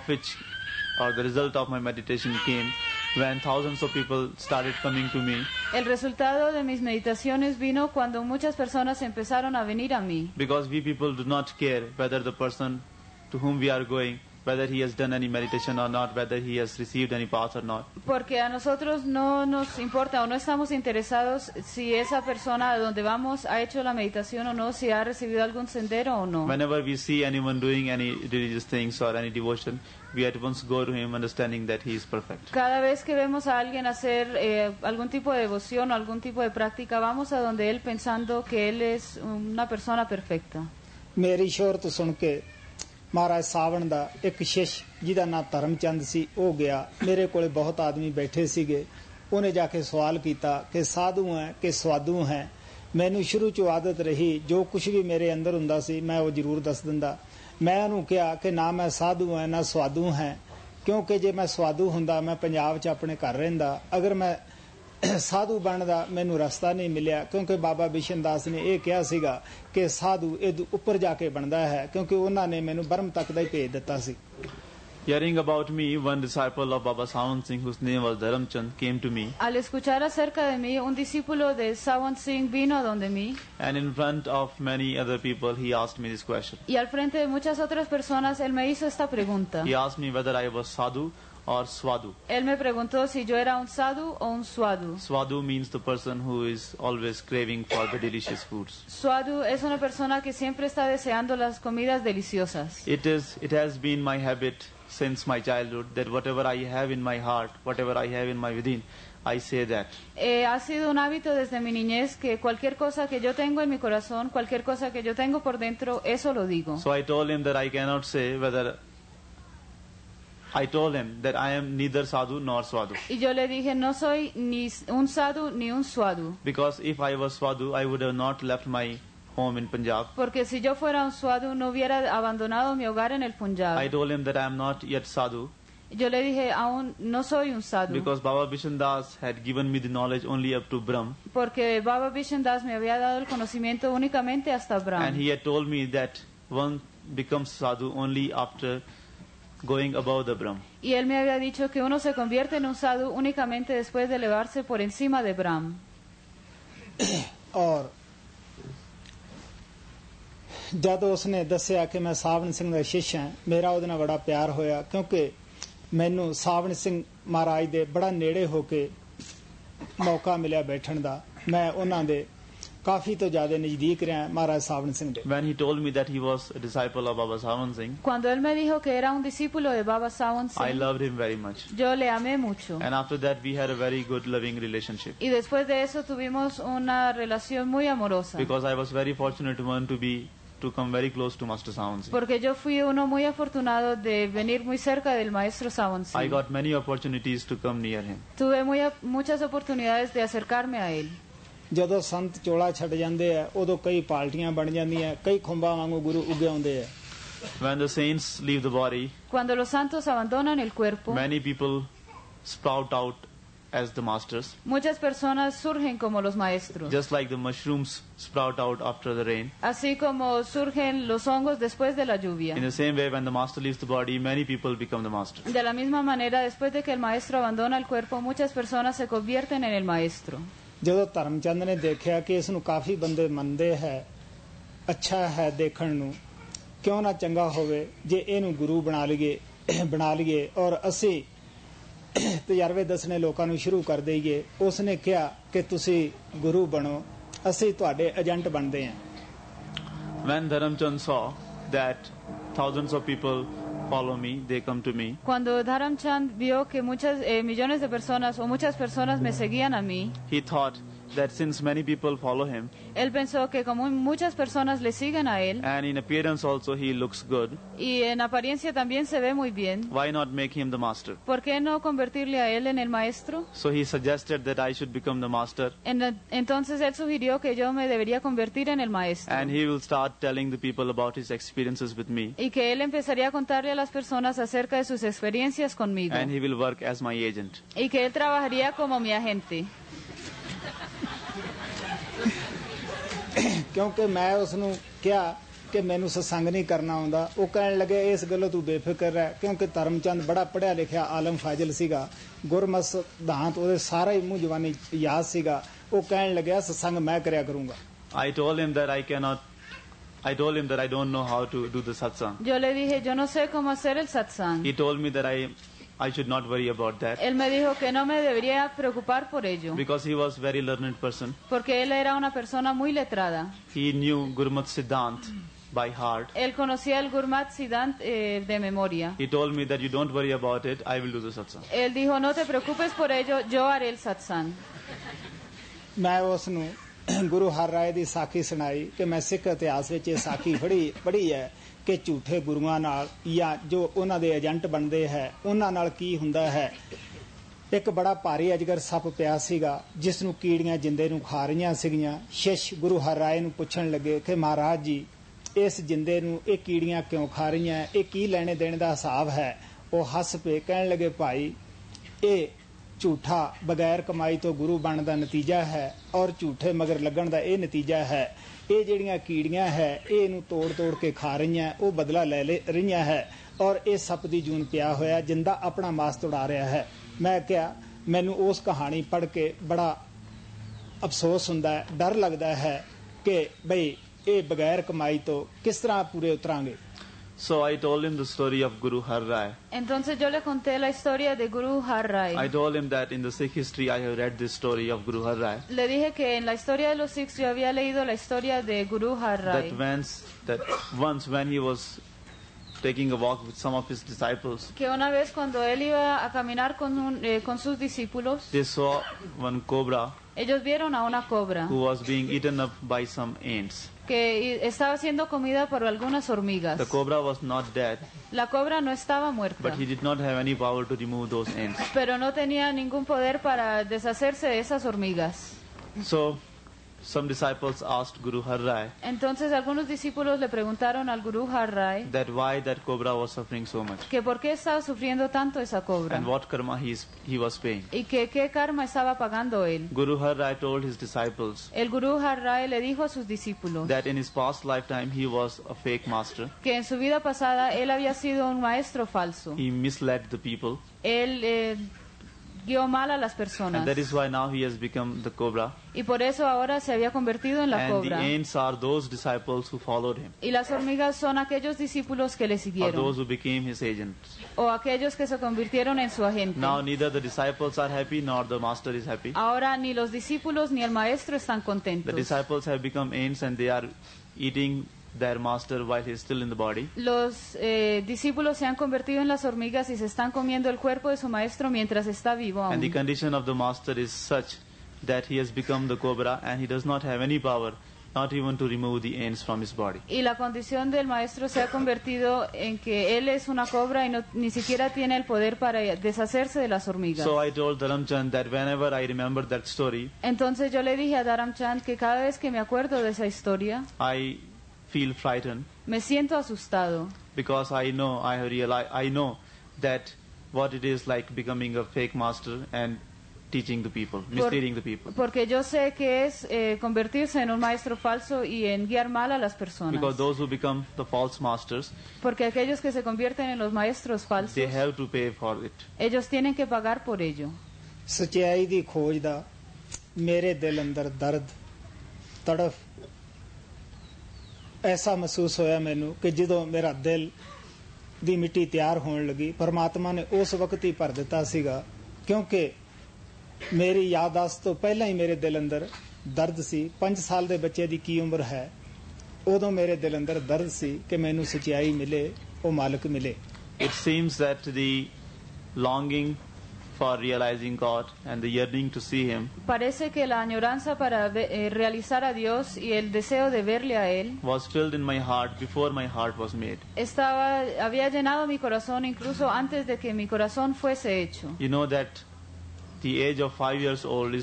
of my meditation came when thousands of people started coming to me El resultado de mis meditaciones vino cuando muchas personas empezaron a venir a mí. because we people do not care whether the person to whom we are going, whether he has done any meditation or not, whether he has received any path or not. Porque a nosotros no nos importa o no estamos interesados si esa persona a donde vamos ha hecho la meditación o no, si ha recibido algún sendero o no. Whenever we see anyone doing any religious things or any devotion, we at once go to him understanding that he is perfect. Cada vez que vemos a alguien hacer algún tipo de devoción o algún tipo de práctica, vamos a donde él pensando que él es una persona perfecta. ਮੇਰੀ ਸ਼ੋਹਰਤ ਸੁਣ ਕੇ ਮਹਾਰਾਜ ਸਾਵਣ ਦਾ ਇੱਕ ਸ਼ਿਸ਼ ਜਿਹਦਾ ਨਾਂ ਧਰਮਚੰਦ ਸੀ ਉਹ ਗਿਆ. ਮੇਰੇ ਕੋਲੇ ਬਹੁਤ ਆਦਮੀ ਬੈਠੇ ਸੀਗੇ. ਉਹਨੇ ਜਾ ਕੇ ਸਵਾਲ ਕੀਤਾ ਕਿ ਸਾਧੂ ਹੈ ਕਿ ਸਵਾਦੂ ਹੈ. ਮੈਨੂੰ ਸ਼ੁਰੂ ਤੋਂ ਆਦਤ ਰਹੀ ਜੋ ਕੁਝ ਵੀ ਮੇਰੇ ਅੰਦਰ ਹੁੰਦਾ ਸੀ ਮੈਂ ਉਹ ਜ਼ਰੂਰ ਦੱਸ ਦਿੰਦਾ. ਮੈਂ ਉਹਨੂੰ ਕਿਹਾ ਕਿ ਨਾ ਮੈਂ ਸਾਧੂ ਹਾਂ ਨਾ ਸਵਾਦੂ ਹਾਂ ਕਿਉਂਕਿ ਜੇ ਮੈਂ ਸਵਾਦੂ ਹੁੰਦਾ ਮੈਂ ਪੰਜਾਬ 'ਚ ਆਪਣੇ ਘਰ ਰਹਿੰਦਾ. ਅਗਰ ਮੈਂ ਸਾਧੂ ਬਣਨ ਦਾ ਮੈਨੂੰ ਰਸਤਾ ਨਹੀਂ ਮਿਲਿਆ ਕਿਉਂਕਿ ਬਾਬਾ ਬਿਸ਼ਨ ਦਾਸ ਨੇ ਇਹ ਕਿਹਾ ਸੀਗਾ ਕਿ ਸਾਧੂ ਇਹ ਉੱਪਰ ਜਾ ਕੇ ਬਣਦਾ ਹੈ ਕਿਉਂਕਿ ਉਹਨਾਂ ਨੇ ਮੈਨੂੰ ਬਰਮ ਤੱਕ ਦਾ ਹੀ ਭੇਜ ਦਿੱਤਾ ਸੀ. Hearing about me, one disciple of Baba Sawan Singh, whose name was Dharamchand, came to me, Al escuchar acerca de mí, un discípulo de Sawan Singh vino donde mí and in front of many other people, he asked me this question. y al frente de muchas otras personas él me hizo esta pregunta. He asked me whether I was sadhu or swadu. Él me preguntó si yo era un sadhu o un swadu. Swadu means the person who is always craving for the delicious foods. Swadu es una persona que siempre está deseando las comidas deliciosas. It has been my habit since my childhood that whatever I have in my heart, whatever I have in my within, I say that. Ha sido un hábito desde mi niñez que cualquier cosa que yo tengo en mi corazón, cualquier cosa que yo tengo por dentro, eso lo digo. So I told him that I cannot say whether I told him that I am neither sadhu nor swadu. Y yo le dije, no soy ni un sadhu ni un swadu. Because if I was swadu, I would have not left my home in Punjab. Porque si yo fuera un swadu, no hubiera abandonado mi hogar en el Punjab. I told him that I am not yet sadhu. Yo le dije, aún no soy un sadhu. Because Baba Bishan Das had given me the knowledge only up to Brahm. Porque Baba Bishan Das me había dado el conocimiento únicamente hasta Brahm. And he had told me that one becomes sadhu only after going above the Brahm. Y él me había dicho que uno se convierte en un sadhu únicamente después de elevarse por encima de Brahm. ਔਰ ਜਦ ਉਸਨੇ ਦੱਸਿਆ ਕਿ ਮੈਂ ਸਾਵਣ ਸਿੰਘ ਦਾ ਸ਼ਿਸ਼ ਹਾਂ ਮੇਰਾ ਉਹਦੇ ਨਾਲ ਬੜਾ ਪਿਆਰ ਹੋਇਆ ਕਿਉਂਕਿ ਮੈਨੂੰ ਸਾਵਣ ਸਿੰਘ ਮਹਾਰਾਜ ਦੇ ਬੜਾ ਨੇੜੇ ਹੋ ਕੇ ਮੌਕਾ ਮਿਲਿਆ ਬੈਠਣ ਦਾ. ਮੈਂ ਉਹਨਾਂ ਦੇ ਕਾਫੀ ਤੋਂ ਜ਼ਿਆਦਾ ਨਜ਼ਦੀਕ ਰਿਹਾ ਮਹਾਰਾਜ ਸਾਵਣ ਸਿੰਘ ਦੇ। When he told me that he was a disciple of Baba Sawan Singh, Cuando él me dijo que era un discípulo de Baba Sawan I Singh, loved him very much. yo le amé mucho. And after that, we had a very good, loving relationship. Y después de eso tuvimos una relación muy amorosa. Because I was very fortunate to come very close to Master Sawan Singh. Porque yo fui uno muy afortunado de venir muy cerca del maestro Sawan I Singh. got many opportunities to come near him. Tuve muchas oportunidades de acercarme a él. ਜਦੋਂ ਸੰਤ ਚੋਲਾ ਛੱਡ ਜਾਂਦੇ ਆ ਉਦੋਂ ਕਈ ਪਾਰਟੀਆਂ ਬਣ ਜਾਂਦੀਆਂ, ਕਈ ਖੁੰਬਾਂ ਵਾਂਗੂ ਗੁਰੂ ਉੱਗੇ ਆਉਂਦੇ ਆ। When the saints leave the body, Cuando los santos abandonan el cuerpo, many people sprout out as the masters, muchas personas surgen como los maestros. just like the mushrooms sprout out after the rain. Así como surgen los hongos después de la lluvia. In the same way, when the master leaves the body, many people become the master. De la misma manera, después de que el maestro abandona el cuerpo, muchas personas se convierten en el maestro. ਜਦੋਂ ਧਰਮਚੰਦ ਨੇ ਦੇਖਿਆ ਕਿ ਇਸ ਨੂੰ ਕਾਫੀ ਬੰਦੇ ਮੰਨਦੇ ਹੈ, ਅੱਛਾ ਹੈ ਦੇਖਣ ਨੂੰ, ਕਿਉਂ ਨਾ ਚੰਗਾ ਹੋਵੇ ਜੇ ਇਹਨੂੰ ਗੁਰੂ ਬਣਾ ਲਈਏ ਔਰ ਅਸੀਂ ਤਜਰਬੇ ਦੱਸਣੇ ਲੋਕਾਂ ਨੂੰ ਸ਼ੁਰੂ ਕਰ ਦਈਏ। ਉਸਨੇ ਕਿਹਾ ਕਿ ਤੁਸੀਂ ਗੁਰੂ ਬਣੋ, ਅਸੀਂ ਤੁਹਾਡੇ ਏਜੰਟ ਬਣਦੇ ਹਾਂ। When Dharamchand saw that thousands of people follow me, they come to me, Cuando Dharamchand vio que millones de personas o muchas personas me seguían a mí, he thought that since many people follow him, él pensó que como muchas personas le siguen a él, and in appearance also he looks good, y en apariencia también se ve muy bien, why not make him the master? ¿por qué no convertirle a él en el maestro? So he suggested that I should become the master, Entonces él sugirió que yo me debería convertir en el maestro. and he will start telling the people about his experiences with me, Y que él empezaría a contarle a las personas acerca de sus experiencias conmigo. and he will work as my agent. Y que él trabajaría como mi agente. ਕਿਉਂਕਿ ਮੈਂ ਉਸ ਨੂੰ ਕਿਹਾ ਕਿ ਮੈਨੂੰ ਸਤਸੰਗ ਨਹੀਂ ਕਰਨਾ ਆਉਂਦਾ। ਉਹ ਕਹਿਣ ਲੱਗੇ ਇਸ ਗੱਲੋਂ ਤੂੰ ਬੇਫਿਕਰ ਰਹਿ, ਕਿਉਂਕਿ ਧਰਮਚੰਦ ਬੜਾ ਪੜ੍ਹਿਆ ਲਿਖਿਆ ਆਲਮ ਫਾਜ਼ਿਲ ਸੀਗਾ, ਗੁਰਮਤ ਸਿਧਾਂਤ ਉਹਦੇ ਸਾਰਾ ਹੀ ਮੂੰਹ ਜ਼ਬਾਨੀ ਯਾਦ ਸੀਗਾ। ਉਹ ਕਹਿਣ ਲੱਗਿਆ ਸਤਸੰਗ ਮੈਂ ਕਰਿਆ ਕਰੂੰਗਾ। I told him that I don't know how to do the satsang. Yo le dije, yo no sé cómo hacer el satsang. He told me that I should not worry about that, Él me dijo que no me debería preocupar por ello, because he was very learned person. porque él era una persona muy letrada. He knew Gurmat Siddhant by heart. Él conocía el Gurmat Siddhant de memoria. He told me that you don't worry about it, I will do the satsang. Él dijo, no te preocupes por ello, yo haré el satsang. ਮੈਂ ਉਸ ਨੂੰ ਗੁਰੂ ਹਰ ਰਾਏ ਦੀ ਸਾਖੀ ਸੁਣਾਈ ਕਿ ਮੈਂ ਸਿੱਖ ਇਤਿਹਾਸ ਵਿੱਚ ਇਹ ਸਾਖੀ ਪੜ੍ਹੀ ਹੈ ਕਿ ਝੂਠੇ ਗੁਰੂਆਂ ਨਾਲ ਜਾਂ ਜੋ ਉਹਨਾਂ ਦੇ ਏਜੰਟ ਬਣਦੇ ਹੈ ਉਹਨਾਂ ਨਾਲ ਕੀ ਹੁੰਦਾ ਹੈ। ਇੱਕ ਬੜਾ ਭਾਰੀ ਅਜਗਰ ਸੱਪ ਪਿਆ ਸੀਗਾ ਜਿਸ ਨੂੰ ਕੀੜੀਆਂ ਜਿੰਦੇ ਨੂੰ ਖਾ ਰਹੀਆਂ ਸੀਗੀਆਂ। ਸ਼ਿਸ਼ ਗੁਰੂ ਹਰ ਰਾਏ ਨੂੰ ਪੁੱਛਣ ਲੱਗੇ ਕਿ ਮਹਾਰਾਜ ਜੀ ਇਸ ਜਿੰਦੇ ਨੂੰ ਇਹ ਕੀੜੀਆਂ ਕਿਉਂ ਖਾ ਰਹੀਆਂ, ਇਹ ਕੀ ਲੈਣੇ ਦੇਣੇ ਦਾ ਹਿਸਾਬ ਹੈ। ਉਹ ਹੱਸ ਪਏ, ਕਹਿਣ ਲੱਗੇ ਭਾਈ ਇਹ ਝੂਠਾ ਬਗੈਰ ਕਮਾਈ ਤੋਂ ਗੁਰੂ ਬਣਨ ਦਾ ਨਤੀਜਾ ਹੈ ਔਰ ਝੂਠੇ ਮਗਰ ਲੱਗਣ ਦਾ ਇਹ ਨਤੀਜਾ ਹੈ। ਇਹ ਜਿਹੜੀਆਂ ਕੀੜੀਆਂ ਹੈ ਇਹ ਇਹਨੂੰ ਤੋੜ ਕੇ ਖਾ ਰਹੀਆਂ, ਉਹ ਬਦਲਾ ਲੈ ਰਹੀਆਂ ਹੈ ਔਰ ਇਹ ਸੱਪ ਦੀ ਜੂਨ ਪਿਆ ਹੋਇਆ ਜਿੰਦਾ ਆਪਣਾ ਮਾਸ ਤੋੜਾ ਰਿਹਾ ਹੈ। ਮੈਂ ਕਿਹਾ ਮੈਨੂੰ ਉਸ ਕਹਾਣੀ ਪੜ੍ਹ ਕੇ ਬੜਾ ਅਫਸੋਸ ਹੁੰਦਾ ਹੈ, ਡਰ ਲੱਗਦਾ ਹੈ ਕਿ ਬਈ ਇਹ ਬਗੈਰ ਕਮਾਈ ਤੋਂ ਕਿਸ ਤਰ੍ਹਾਂ ਪੂਰੇ ਉਤਰਾਂਗੇ। So I told him the story of Guru Har Rai. Entonces yo le conté la historia de Guru Har Rai. I told him that in the Sikh history I have read this story of Guru Har Rai. Le dije que en la historia de los Sikhs yo había leído la historia de Guru Har Rai. That once when he was taking a walk with some of his disciples, Que una vez cuando él iba a caminar con sus discípulos, they saw one cobra ellos vieron a una cobra who was being eaten up by some ants. que estaba siendo comida por algunas hormigas. The cobra was not dead, La cobra no estaba muerta, but he did not have any power to remove those ants. pero no tenía ningún poder para deshacerse de esas hormigas. So some disciples asked Guru Har Rai Entonces algunos discípulos le preguntaron al Guru Har Rai that why that cobra was suffering so much que por qué estaba sufriendo tanto esa cobra and what karma he was paying. y que qué karma estaba pagando él. Guru Har Rai told his disciples El Guru Har Rai le dijo a sus discípulos that in his past lifetime he was a fake master. que en su vida pasada él había sido un maestro falso. He misled the people, Él guió mal a las And personas. that is why now he has become the cobra. Y por eso ahora se había convertido en la And the cobra. ants are those disciples who followed him, Y las hormigas son aquellos discípulos que le or siguieron, those who became his agents. o aquellos que se convirtieron en su agente. Now neither the disciples are happy nor the master is happy. Ahora ni los discípulos ni el maestro están The contentos. disciples have become ants and they are eating their master while he is still in the body. Los discípulos se han convertido en las hormigas y se están comiendo el cuerpo de su maestro mientras está vivo And the aún. condition of the master is such that he has become the cobra and he does not have any power, not even to remove the ants from his body. Y la condición del maestro se ha convertido en que él es una cobra y ni siquiera tiene el poder para deshacerse de las hormigas. So I told Dharamchand that whenever I remember that story, Entonces yo le dije a Dharamchand que cada vez que me acuerdo de esa historia, I feel frightened me siento asustado. because I know I know that what it is like becoming a fake master and teaching the people, misleading the people. Porque yo sé que es convertirse en un maestro falso y en guiar mal a las personas. Because those who become the false masters, Porque aquellos que se convierten en los maestros falsos, they have to pay for it. ellos tienen que pagar por ello. ਸਚਾਈ ਦੀ ਖੋਜ ਦਾ ਮੇਰੇ ਦਿਲ ਅੰਦਰ ਦਰਦ ਤੜਫ ਐਸਾ ਮਹਿਸੂਸ ਹੋਇਆ ਮੈਨੂੰ ਕਿ ਜਦੋਂ ਮੇਰਾ ਦਿਲ ਦੀ ਮਿੱਟੀ ਤਿਆਰ ਹੋਣ ਲੱਗੀ ਪਰਮਾਤਮਾ ਨੇ ਉਸ ਵਕਤ ਹੀ ਭਰ ਦਿੱਤਾ ਸੀਗਾ ਕਿਉਂਕਿ ਮੇਰੀ ਯਾਦਾਸ਼ਤ ਤੋਂ ਪਹਿਲਾਂ ਹੀ ਮੇਰੇ ਦਿਲ ਅੰਦਰ ਦਰਦ ਸੀ 5 ਸਾਲ ਦੇ ਬੱਚੇ ਦੀ ਕੀ ਉਮਰ ਹੈ ਉਦੋਂ ਮੇਰੇ ਦਿਲ ਅੰਦਰ ਦਰਦ ਸੀ ਕਿ ਮੈਨੂੰ ਸਚਾਈ ਮਿਲੇ ਉਹ ਮਾਲਕ ਮਿਲੇ It seems that the longing for realizing God and the yearning to see Him Parece que la añoranza para realizar a Dios y el deseo de verle a Él was filled in my heart before my heart was made. había llenado mi corazón incluso antes de que mi corazón fuese hecho. You know that the age of 5 years old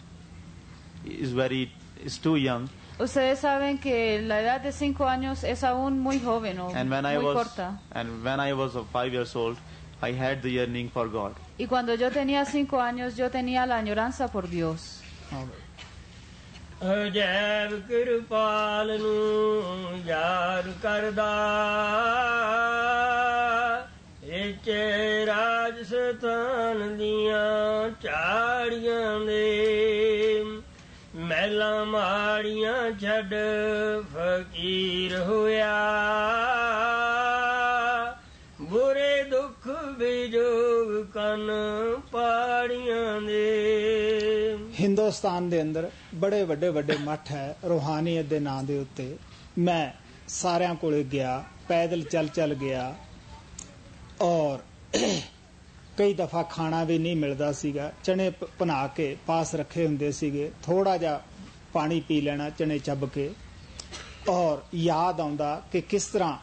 is too young, Ustedes saben que la edad de 5 años es aún muy joven o and when muy corta. I was of 5 years old, I had the yearning for God. Y cuando yo tenía 5 años, yo tenía la añoranza por Dios. Ajaib ਕਿਰਪਾਲ ਨੂੰ ਯਾਦ ਕਰਦਾ ਇਚ ਰਾਜ ਸਥਾਨ ਦੀਆਂ ਝਾੜੀਆਂ ਦੇ ਮਹਿਲਾਂ ਮਾੜੀਆਂ ਛੱਡ ਫਕੀਰ ਹੋਇਆ ਬੁਰੇ ਦੁੱਖ ਵਿਜੋਗ ਕੰਨ ਪਾੜੀਆਂ ਦੇ ਹਿੰਦੁਸਤਾਨ ਦੇ ਅੰਦਰ ਬੜੇ ਵੱਡੇ ਵੱਡੇ ਮੱਠ ਹੈ ਰੂਹਾਨੀਅਤ ਦੇ ਨਾਂ ਦੇ ਉੱਤੇ ਮੈਂ ਸਾਰਿਆਂ ਕੋਲੇ ਗਿਆ ਪੈਦਲ ਚੱਲ ਗਿਆ ਔਰ ਕਈ ਦਫਾ ਖਾਣਾ ਵੀ ਨਹੀਂ ਮਿਲਦਾ ਸੀਗਾ ਚਣੇ ਬਣਾ ਕੇ ਪਾਸ ਰੱਖੇ ਹੁੰਦੇ ਸੀਗੇ ਥੋੜਾ ਜਿਹਾ ਪਾਣੀ ਪੀ ਲੈਣਾ ਚਣੇ ਚੱਬ ਕੇ ਔਰ ਯਾਦ ਆਉਂਦਾ ਕਿ ਕਿਸ ਤਰ੍ਹਾਂ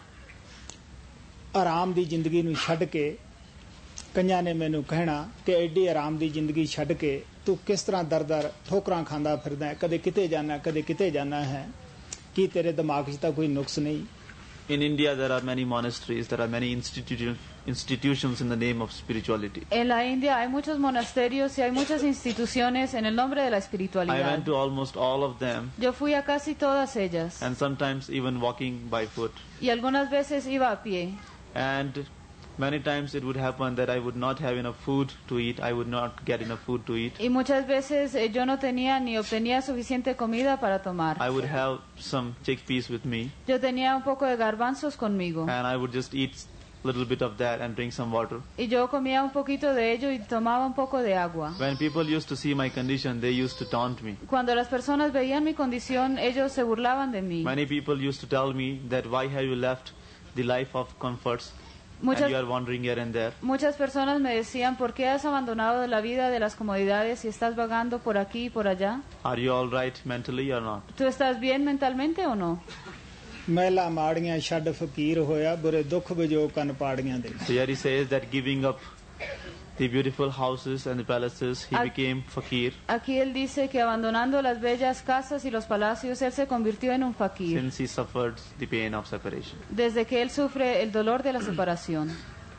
ਆਰਾਮ ਦੀ ਜ਼ਿੰਦਗੀ ਨੂੰ ਛੱਡ ਕੇ ਕਈਆਂ ਨੇ ਮੈਨੂੰ ਕਹਿਣਾ ਕਿ ਐਡੀ ਆਰਾਮ ਦੀ ਜ਼ਿੰਦਗੀ ਛੱਡ ਕੇ ਤੂੰ ਕਿਸ ਤਰ੍ਹਾਂ ਦਰ ਠੋਕਰਾਂ ਖਾਂਦਾ ਫਿਰਦਾ ਹੈ ਕਦੇ ਕਿਤੇ ਜਾਣਾ ਹੈ ਕੀ ਤੇਰੇ ਦਿਮਾਗ 'ਚ ਤਾਂ ਕੋਈ ਨੁਕਸ ਨਹੀਂ In India, there are many monasteries, there are many institutions in the name of spirituality. En la India hay muchos monasterios y hay muchas instituciones en el nombre de la I espiritualidad. went to almost all of them, Yo fui a casi todas ellas and sometimes even walking by foot. y algunas veces iba a pie. And many times it would happen that I would not have enough food to eat, I would not get enough food to eat. Y muchas veces yo no tenía ni obtenía suficiente comida para tomar. I would have some chickpeas with me, Yo tenía un poco de garbanzos conmigo and I would just eat a little bit of that and drink some water. y yo comía un poquito de ello y tomaba un poco de agua. When people used to see my condition, they used to taunt me. Cuando las personas veían mi condición, ellos se burlaban de mí. Many people used to tell me that why have you left the life of comforts Muchas, and you are wandering here and there. muchas personas me decían, ¿por qué has abandonado la vida de las comodidades y estás vagando por aquí y por allá? Are you all right mentally or not? ¿Tú estás bien mentalmente o no? ਮਹਿਲਾ ਮਾੜੀਆਂ ਛੱਡ ਫਕੀਰ ਹੋਇਆ ਬੁਰੇ ਦੁੱਖ ਵਿਜੋਗ ਕੰਨ ਪਾੜੀਆਂ ਦੇ So here he says that giving up the beautiful houses and the palaces, he became fakir Aquí él dice que abandonando las bellas casas y los palacios, él se convirtió en un fakir, since he suffered the pain of separation. desde que él sufre el dolor de la separación.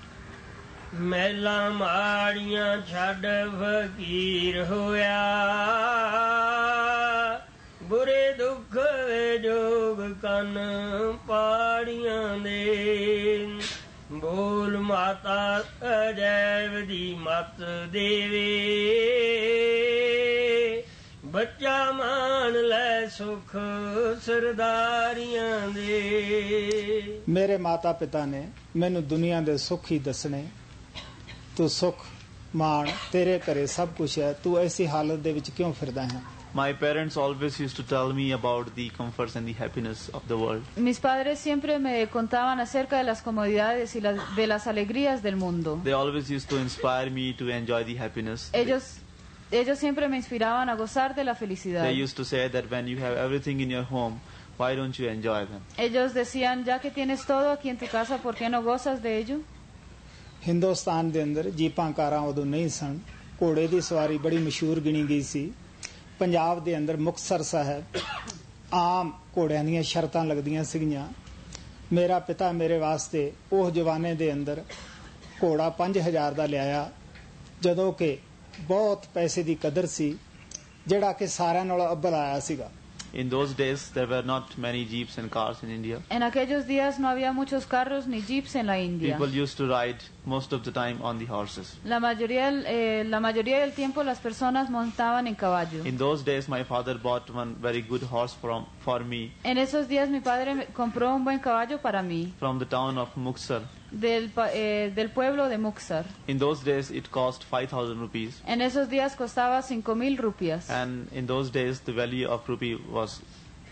ਮਹਿਲਾਂ ਮਾੜੀਆਂ ਛੱਡ ਫਕੀਰ ਹੋਇਆ ਬੁਰੇ ਦੁੱਖ ਵਿਜੋਗ ਕੰਨ ਪਾੜੀਆਂ ਦੇ ਬੋਲ ਮਾਤਾ ਅਜੈਬ ਦੀ ਮਤ ਦੇਵੇ ਸੁਖ ਸਰਦਾਰੀਆਂ ਦੇ। ਮੇਰੇ ਮਾਤਾ ਪਿਤਾ ਨੇ ਮੈਨੂੰ ਦੁਨੀਆ ਦੇ ਸੁੱਖ ਹੀ ਦੱਸਣੇ। ਤੂੰ ਸੁੱਖ ਮਾਣ, ਤੇਰੇ ਘਰੇ ਸਭ ਕੁਝ ਹੈ, ਤੂੰ ਐਸੀ ਹਾਲਤ ਦੇ ਵਿੱਚ ਕਿਉਂ ਫਿਰਦਾ ਹੈ? My parents always used to tell me about the comforts and the happiness of the world. Mis padres siempre me contaban acerca de las comodidades y de las alegrías del mundo. They always used to inspire me to enjoy the happiness. Ellos siempre me inspiraban a gozar de la felicidad. They used to say that when you have everything in your home, why don't you enjoy them? Ellos decían, ya que tienes todo aquí en tu casa, ¿por qué no gozas de ello? Hindustan ਦੇ ਅੰਦਰ ਜੀਪਾਂ ਕਾਰਾਂ ਉਦੋਂ ਨਹੀਂ ਸਨ। ਘੋੜੇ ਦੀ ਸਵਾਰੀ ਬੜੀ ਮਸ਼ਹੂਰ ਗਿਣੀ ਗਈ ਸੀ। ਪੰਜਾਬ ਦੇ ਅੰਦਰ ਮੁਕਤਸਰ ਸਾਹਿਬ ਆਮ ਘੋੜਿਆਂ ਦੀਆਂ ਸ਼ਰਤਾਂ ਲੱਗਦੀਆਂ ਸੀਗੀਆਂ। ਮੇਰਾ ਪਿਤਾ ਮੇਰੇ ਵਾਸਤੇ ਉਹ ਜਵਾਨੇ ਦੇ ਅੰਦਰ ਘੋੜਾ 5000 ਦਾ ਲਿਆਇਆ, ਜਦੋਂ ਕਿ ਬਹੁਤ ਪੈਸੇ ਦੀ ਕਦਰ ਸੀ, ਜਿਹੜਾ ਕਿ ਸਾਰਿਆਂ ਨਾਲੋਂ ਅੱਵਲ ਆਇਆ ਸੀਗਾ। In those days, there were not many jeeps and cars in India. En aquellos días no había muchos carros ni jeeps en la India. People used to ride most of the time on the horses. La mayoría del tiempo las personas montaban en caballo. In those days, my father bought one very good horse for me En esos días mi padre compró un buen caballo para mí from the town of Muxar. del pueblo de Muxar. In those days, it cost 5,000 rupees. En esos días costaba 5,000 rupias. And in those days, the value of rupee was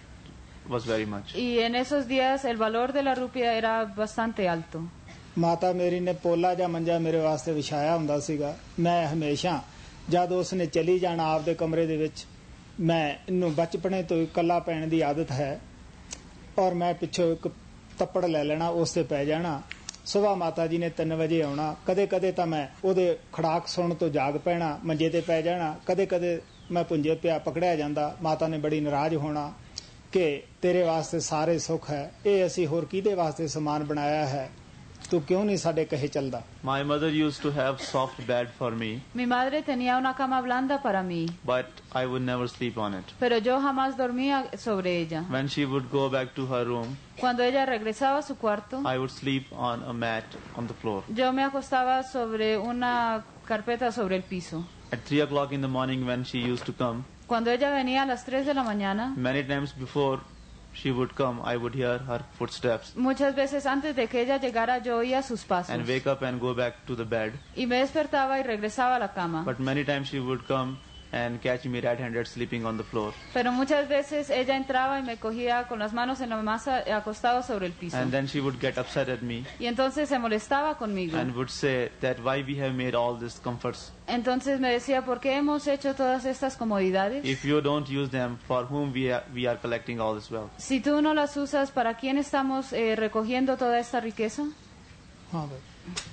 very much. Y en esos días el valor de la rupia era bastante alto. ਮਾਤਾ ਮੇਰੀ ਨੇ ਪੋਲਾ ਜਾਂ ਮੰਜਾ ਮੇਰੇ ਵਾਸਤੇ ਵਿਛਾਇਆ ਹੁੰਦਾ ਸੀਗਾ। ਮੈਂ ਹਮੇਸ਼ਾ ਜਦ ਉਸ ਨੇ ਚਲੀ ਜਾਣਾ ਆਪਦੇ ਕਮਰੇ ਦੇ ਵਿੱਚ, ਮੈਂ ਇਹਨੂੰ ਬਚਪਨੇ ਤੋਂ ਇਕੱਲਾ ਪੈਣ ਦੀ ਆਦਤ ਹੈ, ਔਰ ਮੈਂ ਪਿੱਛੋਂ ਇੱਕ ਤੱਪੜ ਲੈ ਲੈਣਾ, ਉਸ ਤੇ ਪੈ ਜਾਣਾ। ਸੁਬਾਹ ਮਾਤਾ ਜੀ ਨੇ 3 ਵਜੇ ਆਉਣਾ। ਕਦੇ ਕਦੇ ਤਾਂ ਮੈਂ ਉਹਦੇ ਖੜਾਕ ਸੁਣਨ ਤੋਂ ਜਾਗ ਪੈਣਾ, ਮੰਜੇ ਤੇ ਪੈ ਜਾਣਾ। ਕਦੇ ਕਦੇ ਮੈਂ ਪੁੰਜੇ ਪਿਆ ਪਕੜਿਆ ਜਾਂਦਾ। ਮਾਤਾ ਨੇ ਬੜੀ ਨਾਰਾਜ਼ ਹੋਣਾ ਕਿ ਤੇਰੇ ਵਾਸਤੇ ਸਾਰੇ ਸੁੱਖ ਹੈ, ਇਹ ਅਸੀਂ ਹੋਰ ਕਿਹਦੇ ਵਾਸਤੇ ਸਮਾਨ ਬਣਾਇਆ ਹੈ, ਤੂੰ ਕਿਉਂ ਨਹੀਂ ਸਾਡੇ ਕਹੇ ਚੱਲਦਾ? My mother used to have soft bed for me, Mi madre tenía una cama blanda para mí, but I would never sleep on it. pero yo jamás dormía sobre ella. When she would go back to her room, Cuando ella regresaba a su cuarto, I would sleep on a mat on the floor. yo me acostaba sobre una carpeta sobre el piso. At 3 o'clock in the morning, when she used to come, Cuando ella venía a las 3 de la mañana, many times before she would come, I would hear her footsteps muchas veces antes de que ella llegara yo oía sus pasos and wake up and go back to the bed. y me despertaba y regresaba a la cama. But many times she would come and catch me red-handed sleeping on the floor. Pero muchas veces ella entraba y me cogía con las manos en la masa acostado sobre el piso. And then she would get upset at me Y entonces se molestaba conmigo. and would say that why we have made all these comforts. Entonces me decía, ¿por qué hemos hecho todas estas comodidades? If you don't use them, for whom we are collecting all this wealth? Si tú no las usas, ¿para quién estamos recogiendo toda esta riqueza? ਹਾਂ ਬਈ।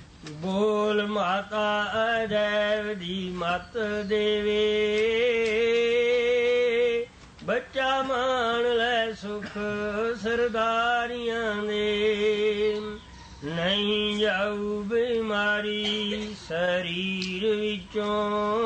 ਬੋਲ ਮਾਤਾ ਅਜੈਬ ਦੀ ਮਤ ਦੇਵੇ, ਬੱਚਾ ਮਾਣ ਲੈ ਸੁਖ ਸਰਦਾਰੀਆਂ ਦੇ। ਨਹੀਂ ਜਾਊ ਬਿਮਾਰੀ ਸਰੀਰ ਵਿੱਚੋਂ,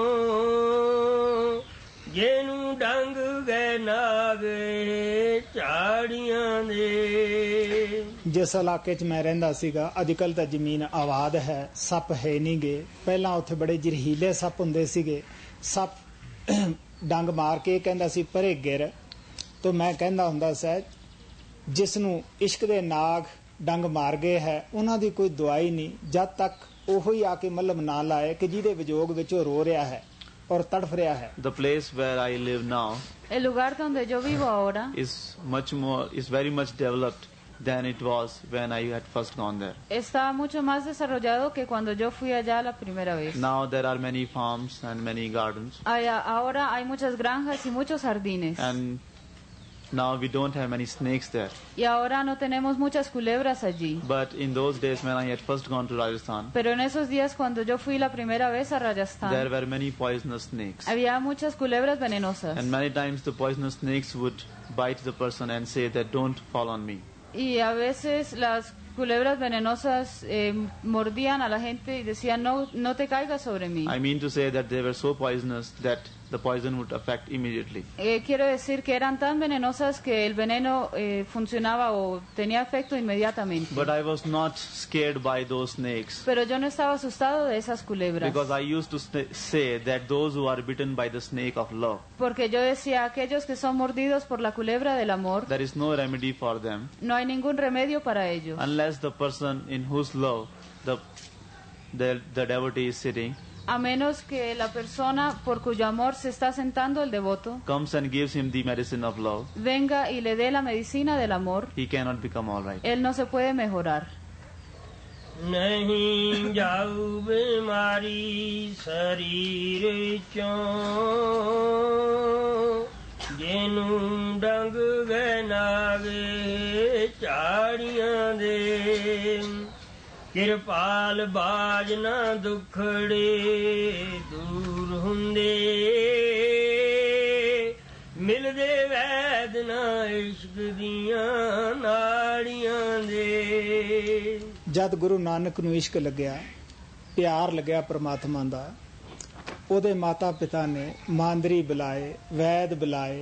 ਜਿਹਨੂੰ ਡੰਗ ਗਏ ਨਾਗ ਝਾੜੀਆਂ ਦੇ। ਜਿਸ ਇਲਾਕੇ 'ਚ ਮੈਂ ਰਹਿੰਦਾ ਸੀਗਾ, ਅੱਜ ਕੱਲ੍ਹ ਤਾਂ ਜ਼ਮੀਨ ਆਬਾਦ ਹੈ, ਸੱਪ ਹੈ ਨਹੀਂ ਗੇ। ਪਹਿਲਾਂ ਉੱਥੇ ਬੜੇ ਜ਼ਹਿਰੀਲੇ ਸੱਪ ਹੁੰਦੇ ਸੀਗੇ। ਸੱਪ ਡੰਗ ਮਾਰ ਕੇ ਕਹਿੰਦਾ ਸੀ ਪਰੇ ਗਿਰ। ਤਾਂ ਮੈਂ ਕਹਿੰਦਾ ਹੁੰਦਾ ਸੀ, ਜਿਸ ਨੂੰ ਇਸ਼ਕ ਦੇ ਨਾਗ ਡੰਗ ਮਾਰ ਗਏ ਹੈ, ਉਹਨਾਂ ਦੀ ਕੋਈ ਦਵਾਈ ਨਹੀਂ, ਜਦ ਤੱਕ ਉਹੋ ਹੀ ਆ ਕੇ ਮੱਲਮ ਨਾ ਲਾਏ ਕਿ ਜਿਹਦੇ ਵਿਜੋਗ ਵਿੱਚ ਉਹ ਰੋ ਰਿਹਾ ਹੈ ਔਰ ਤੜਫ ਰਿਹਾ ਹੈ। The place where I live now El lugar donde yo vivo ahora is very much developed than it was when I had first gone there. está mucho más desarrollado que cuando yo fui allá la primera vez. Now there are many farms and many gardens, Ahora hay muchas granjas y muchos jardines. and now we don't have many snakes there. Y ahora no tenemos muchas culebras allí. But in those days when I had first gone to Rajasthan, Pero en esos días cuando yo fui la primera vez a there Rajasthan, were many poisonous snakes. había muchas culebras venenosas. And many times the poisonous snakes would bite the person and say that don't fall on me. Y a veces las culebras venenosas mordían a la gente y decían, no te caigas sobre mí. I mean to say that they were so poisonous that the poison would affect immediately. Quiero decir que eran tan venenosas que el veneno funcionaba o tenía efecto inmediatamente. But I was not scared by those snakes, Pero yo no estaba asustado de esas culebras. because I used to say that those who are bitten by the snake of love, Porque yo decía, aquellos que son mordidos por la culebra del amor, there is no remedy for them no hay ningún remedio para ellos. unless the person in whose love the devotee is sitting A menos que la persona por cuyo amor se está sentando el devoto comes and gives him the medicine of love, venga y le dé la medicina del amor, he cannot become all right. él no se puede mejorar. नहीं जाऊ बीमारी शरीर चों जेनू डंग गए नागे झाड़ियां दे किरपाल बाज ना दुखड़े दूर हुंदे मिलदे वैद ना इश्क दियां नाड़ियां दे। ਜਦ ਗੁਰੂ ਨਾਨਕ ਨੂੰ ਇਸ਼ਕ ਲੱਗਿਆ, ਪਿਆਰ ਲੱਗਿਆ ਪ੍ਰਮਾਤਮਾ ਦਾ, ਉਹਦੇ ਮਾਤਾ ਪਿਤਾ ਨੇ ਮਾਂਦਰੀ ਬੁਲਾਏ, ਵੈਦ ਬੁਲਾਏ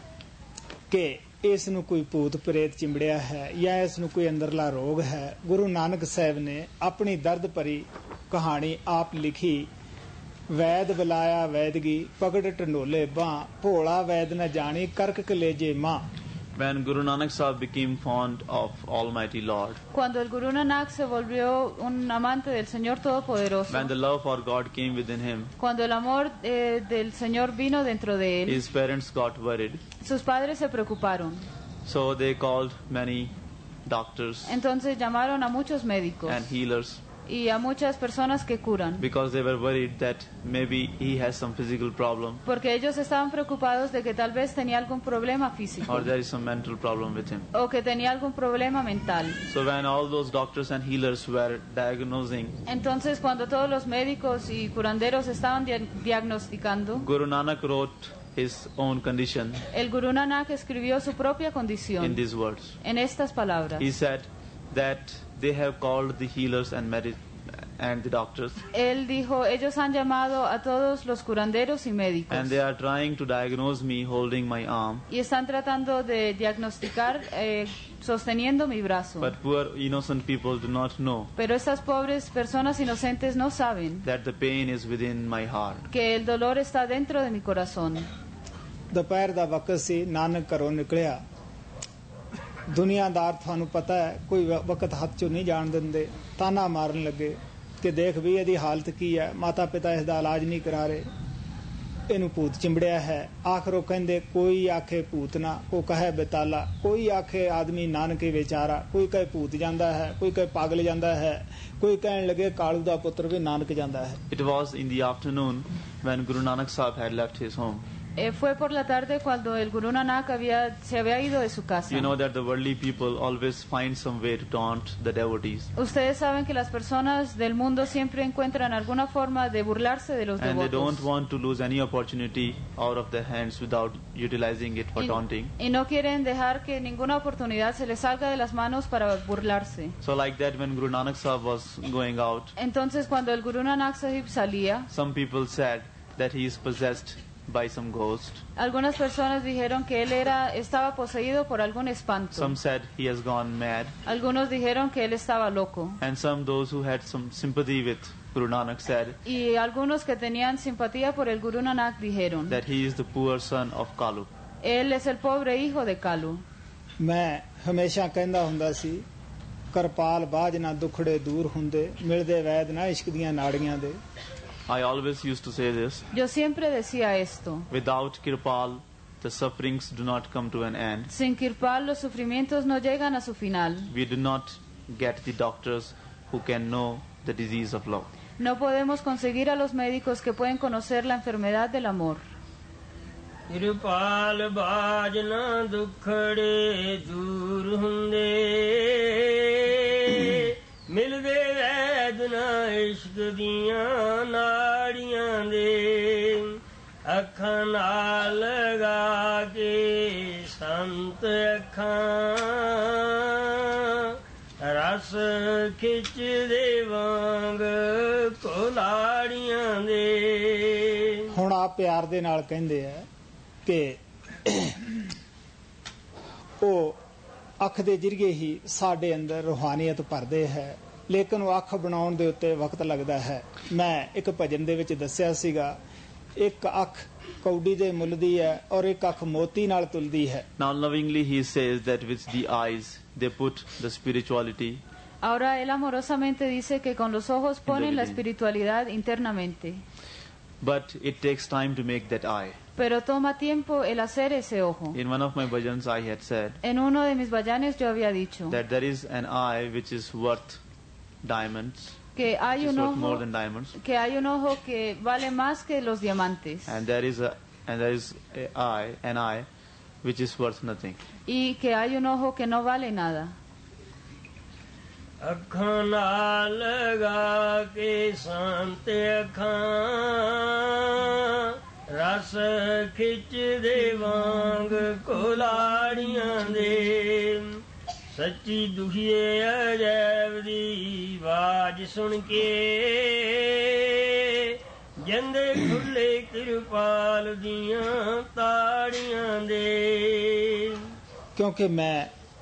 ਕਿ ਇਸ ਨੂੰ ਕੋਈ ਭੂਤ ਪ੍ਰੇਤ ਚਿੰਬੜਿਆ ਹੈ ਜਾਂ ਇਸ ਨੂੰ ਕੋਈ ਅੰਦਰਲਾ ਰੋਗ ਹੈ। ਗੁਰੂ ਨਾਨਕ ਸਾਹਿਬ ਨੇ ਆਪਣੀ ਦਰਦ ਭਰੀ ਕਹਾਣੀ ਆਪ ਲਿਖੀ। ਵੈਦ ਬੁਲਾਇਆ ਵੈਦਗੀ ਪਕੜ ਢੰਡੋਲੇ ਬਾਂਹ, ਭੋਲਾ ਵੈਦ ਨ ਜਾਣੀ ਕਰਕ ਕਲੇਜੇ ਮਾਂ। When Guru Nanak Sahib became fond of Almighty Lord, Cuando el Guru Nanak se volvió un amante del Señor Todopoderoso, when the love for God came within him, cuando el amor del Señor vino dentro de él, his parents got worried. sus padres se preocuparon. So they called many doctors Entonces llamaron a muchos médicos and healers, y a muchas personas que curan, because they were worried that maybe he has some physical problem porque ellos estaban preocupados de que tal vez tenía algún problema físico or there is some mental problem with him. o que tenía algún problema mental. So when all those doctors and healers were diagnosing, Entonces, cuando todos los médicos y curanderos estaban diagnosticando, Guru Nanak wrote his own condition el Guru Nanak escribió su propia in condición these words. en estas palabras. He said that they have called the healers and the doctors, Él dijo, ellos han llamado a todos los curanderos y médicos and they are trying to diagnose me holding my arm, y están tratando de diagnosticar sosteniendo mi brazo. but poor innocent people do not know Pero estas pobres personas inocentes no saben that the pain is within my heart. que el dolor está dentro de mi corazón. ਦੁਪਹਿਰ ਦਾ ਵਕਤ ਸੀ, ਨਾਨਕ ਘਰੋਂ ਨਿਕਲਿਆ। ਦੁਨੀਆਦਾਰ ਤੁਹਾਨੂੰ ਪਤਾ ਹੈ ਕੋਈ ਵਕਤ ਹੱਥ ਚੋਂ ਨਹੀਂ ਜਾਣ ਦਿੰਦੇ, ਤਾਨਾ ਮਾਰਨ ਲੱਗੇ ਕਿ ਦੇਖ ਵੀ ਇਹਦੀ ਹਾਲਤ ਕੀ ਹੈ, ਮਾਤਾ ਪਿਤਾ ਇਸ ਦਾ ਇਲਾਜ ਨਹੀਂ ਕਰਾ ਰਹੇ, ਇਹਨੂੰ ਭੂਤ ਚਿੰਬੜਿਆ ਹੈ। ਆਖਰ ਉਹ ਕਹਿੰਦੇ ਕੋਈ ਆਖੇ ਭੂਤ ਨਾ, ਕੋ ਕਹੇ ਬੇਤਾਲਾ, ਕੋਈ ਆਖੇ ਆਦਮੀ ਨਾਨਕੇ ਵਿਚਾਰਾ, ਕੋਈ ਕਹੇ ਭੂਤ ਜਾਂਦਾ ਹੈ, ਕੋਈ ਕਹੇ ਪਾਗਲ ਜਾਂਦਾ ਹੈ, ਕੋਈ ਕਹਿਣ ਲੱਗੇ ਕਾਲੂ ਦਾ ਪੁੱਤਰ ਵੀ ਨਾਨਕ ਜਾਂਦਾ ਹੈ। It was in the afternoon when Guru Nanak Sahib had left his home. Fue por la tarde cuando el Guru Nanak se había ido de su casa. You know that the worldly people always find some way to taunt the devotees, Ustedes saben que las personas del mundo siempre encuentran alguna forma de burlarse de los and they don't devotos. want to lose any opportunity out of their hands without utilizing it for taunting. Y no quieren dejar que ninguna oportunidad se les salga de las manos para burlarse. So like that, when Guru Nanak Sahib was going out, Entonces, cuando el Guru Nanak Sahib salía, some people said that he is possessed by some ghost. algunas personas dijeron que él estaba poseído por algún espanto. Some said he has gone mad. Algunos dijeron que él estaba loco. And some, those who had some sympathy with Guru Nanak, said Y algunos que tenían simpatía por el Guru Nanak dijeron, that he is the poor son of Kalu. él es el pobre hijo de Kalu. ਮੈਂ ਹਮੇਸ਼ਾ ਕਹਿੰਦਾ ਹੁੰਦਾ ਸੀ, ਕਰਪਾਲ ਬਾਝ ਨਾ ਦੁਖੜੇ ਦੂਰ ਹੁੰਦੇ, ਮਿਲਦੇ ਵੈਦ ਨਾ ਇਸ਼ਕ ਦੀਆਂ ਨਾੜੀਆਂ ਦੇ। I always used to say this: Yo siempre decía esto. without Kirpal, the sufferings do not come to an end. Sin Kirpal los sufrimientos no llegan a su final. We do not get the doctors who can know the disease of love. No podemos conseguir a los médicos que pueden conocer la enfermedad del amor. Kirpal ਬਾਜ ਨਾ ਦੁਖੜੇ ਦੂਰ ਹੁੰਦੇ ਮਿਲਦੇ ਵੈਦ ਨਾ ਇਸ਼ਕ ਦੀਆਂ ਨਾੜੀਆਂ ਦੇ ਅੱਖਾਂ ਨਾਲ ਲਗਾ ਕੇ ਸੰਤ ਅੱਖਾਂ ਰਸ ਖਿੱਚਦੇ ਵਾਂਗ ਕੋਲਾੜੀਆਂ ਦੇ। ਹੁਣ ਆਪ ਪਿਆਰ ਦੇ ਨਾਲ ਕਹਿੰਦੇ ਆ ਕਿ ਉਹ ਅੱਖ ਦੇ ਜ਼ਰੀਏ ਹੀ ਸਾਡੇ ਅੰਦਰ ਰੂਹਾਨੀਅਤ ਭਰਦੇ ਹੈ, ਲੇਕਿਨ ਉਹ ਅੱਖ ਬਣਾਉਣ ਦੇ ਉੱਤੇ ਵਕਤ ਲੱਗਦਾ ਹੈ। ਮੈਂ ਇੱਕ ਭਜਨ ਦੇ ਵਿੱਚ ਦੱਸਿਆ ਸੀਗਾ, ਇੱਕ ਅੱਖ ਕੌਡੀ ਦੇ ਮੁੱਲ ਦੀ ਹੈ ਔਰ ਇੱਕ ਅੱਖ ਮੋਤੀ ਨਾਲ ਤੁਲਦੀ ਹੈ। Now lovingly he says that with the eyes they put the spirituality. Ahora él amorosamente dice que con los ojos ponen la espiritualidad internamente. But it takes time to make that eye. Pero toma tiempo el hacer ese ojo. In one of my bhajans I had said En uno de mis bayanes yo había dicho that there is an eye which is worth diamonds, que which hay is un worth more ojo than diamonds, que vale más que los diamantes and there is an eye which is worth nothing. y que hay un ojo que no vale nada. ਅੱਖਾਂ ਨਾਲ ਲਗਾ ਕੇ ਸੰਤ ਅੱਖਾਂ ਰਸ ਖਿੱਚਦੇ ਵਾਂਗ ਕੁਲਾੜੀਆਂ ਦੇ, ਸੱਚੀ ਦੁਖੀਏ ਅਜੈਬ ਦੀ ਆਵਾਜ਼ ਸੁਣ ਕੇ ਜੰਦੇ ਖੁੱਲੇ ਕਿਰਪਾਲ ਦੀਆਂ ਤਾੜੀਆਂ ਦੇ। ਕਿਉਂਕਿ ਮੈਂ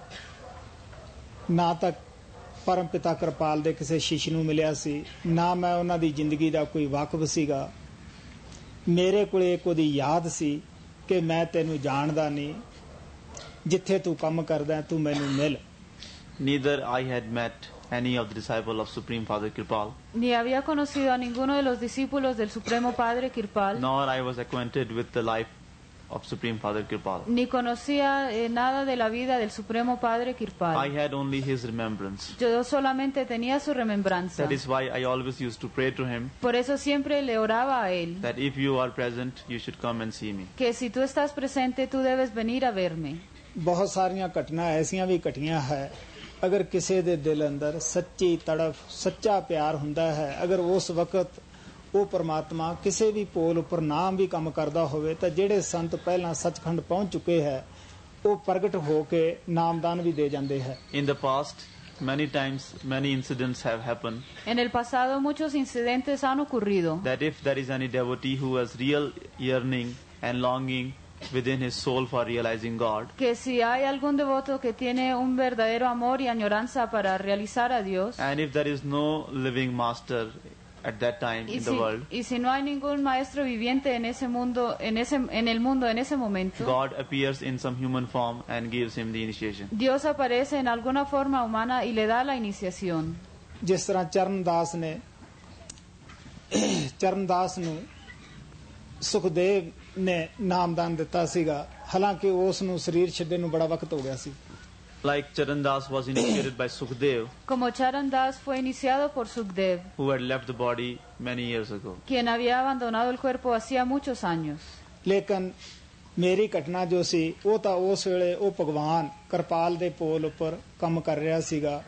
ਨਾ ਤਾਂ ਪਰਮ ਪਿਤਾ ਕਿਰਪਾਲ ਦੇ ਕਿਸੇ ਸ਼ਿਸ਼ ਨੂੰ ਮਿਲਿਆ ਸੀ, ਨਾ ਮੈਂ ਉਹਨਾਂ ਦੀ ਜ਼ਿੰਦਗੀ ਦਾ ਕੋਈ ਵਾਕਫ ਸੀਗਾ। ਮੇਰੇ ਕੋਲ ਇੱਕ ਉਹਦੀ ਯਾਦ ਸੀ ਕਿ ਮੈਂ ਤੈਨੂੰ ਜਾਣਦਾ ਨਹੀਂ, ਜਿੱਥੇ ਤੂੰ ਕੰਮ ਕਰਦਾ ਤੂੰ ਮੈਨੂੰ ਮਿਲ। Neither I had met any of the disciples of Supreme Father Kirpal, Ni había conocido a ninguno de los discípulos del Supremo Padre Kirpal, nor I was acquainted with the life of Supreme Father Kirpal. ni conocía nada de la vida del Supremo Padre I Kirpal. had only his remembrance. Yo solamente tenía su remembranza. That is why I always used to pray to him Por eso siempre le oraba a él, that if you are present, you should come and see me. que si tú estás presente, tú debes venir a verme. ਬਹੁਤ ਸਾਰੀਆਂ ਘਟਨਾ ਐਸੀਆਂ ਵੀ ਘਟੀਆਂ ਹੈ, ਅਗਰ ਕਿਸੇ ਦੇ ਦਿਲ ਅੰਦਰ ਸੱਚੀ ਤੜਫ ਸੱਚਾ ਪਿਆਰ ਹੁੰਦਾ ਹੈ, ਅਗਰ ਉਸ ਵਕਤ ਉਹ ਪਰਮਾਤਮਾ ਕਿਸੇ ਵੀ ਪੋਲ ਉੱਪਰ ਨਾਮ ਵੀ ਕੰਮ ਕਰਦਾ ਹੋਵੇ ਤਾਂ ਜਿਹੜੇ ਸੰਤ ਪਹਿਲਾਂ ਸੱਚਖੰਡ ਪਹੁੰਚ ਚੁੱਕੇ ਹੈ ਉਹ ਪ੍ਰਗਟ ਹੋ ਕੇ ਨਾਮਦਾਨ ਵੀ ਦੇ ਜਾਂਦੇ ਹੈ। In the past, many times, many incidents have happened En el pasado muchos incidentes han ocurrido, that if there is any devotee who has real yearning and longing within his soul for realizing God, que si hay algún devoto que tiene un verdadero amor y añoranza para realizar a Dios, and if there is no living master at that time in the world, y si no hay ningún maestro viviente en ese mundo, en el mundo en ese momento, God appears in some human form and gives him the initiation. Dios aparece en alguna forma humana y le da la iniciación. ਜਿਸ ਤਰ੍ਹਾਂ ਚਰਨਦਾਸ ਨੂੰ ਸੁਖਦੇਵ ਨੇ ਨਾਮਦਾਨ ਦਿੱਤਾ ਸੀਗਾ, ਹਾਲਾਂਕਿ ਉਸ ਨੂੰ ਸਰੀਰ ਛੱਡਣ ਨੂੰ ਬੜਾ ਵਕਤ ਹੋ ਗਿਆ ਸੀ। Like Charan Das was initiated by Sukhdev, Como Charan Das fue iniciado por Sukdev, who had left the body many years ago. quien había abandonado el cuerpo hacía muchos años. ਲੇਕਿਨ ਮੇਰੀ ਘਟਨਾ ਜੋ ਸੀ ਉਹ ਤਾਂ ਉਸ ਵੇਲੇ ਉਹ ਭਗਵਾਨ ਕਿਰਪਾਲ ਦੇ ਪੋਲ ਉੱਪਰ ਕੰਮ ਕਰ ਰਿਹਾ ਸੀਗਾ,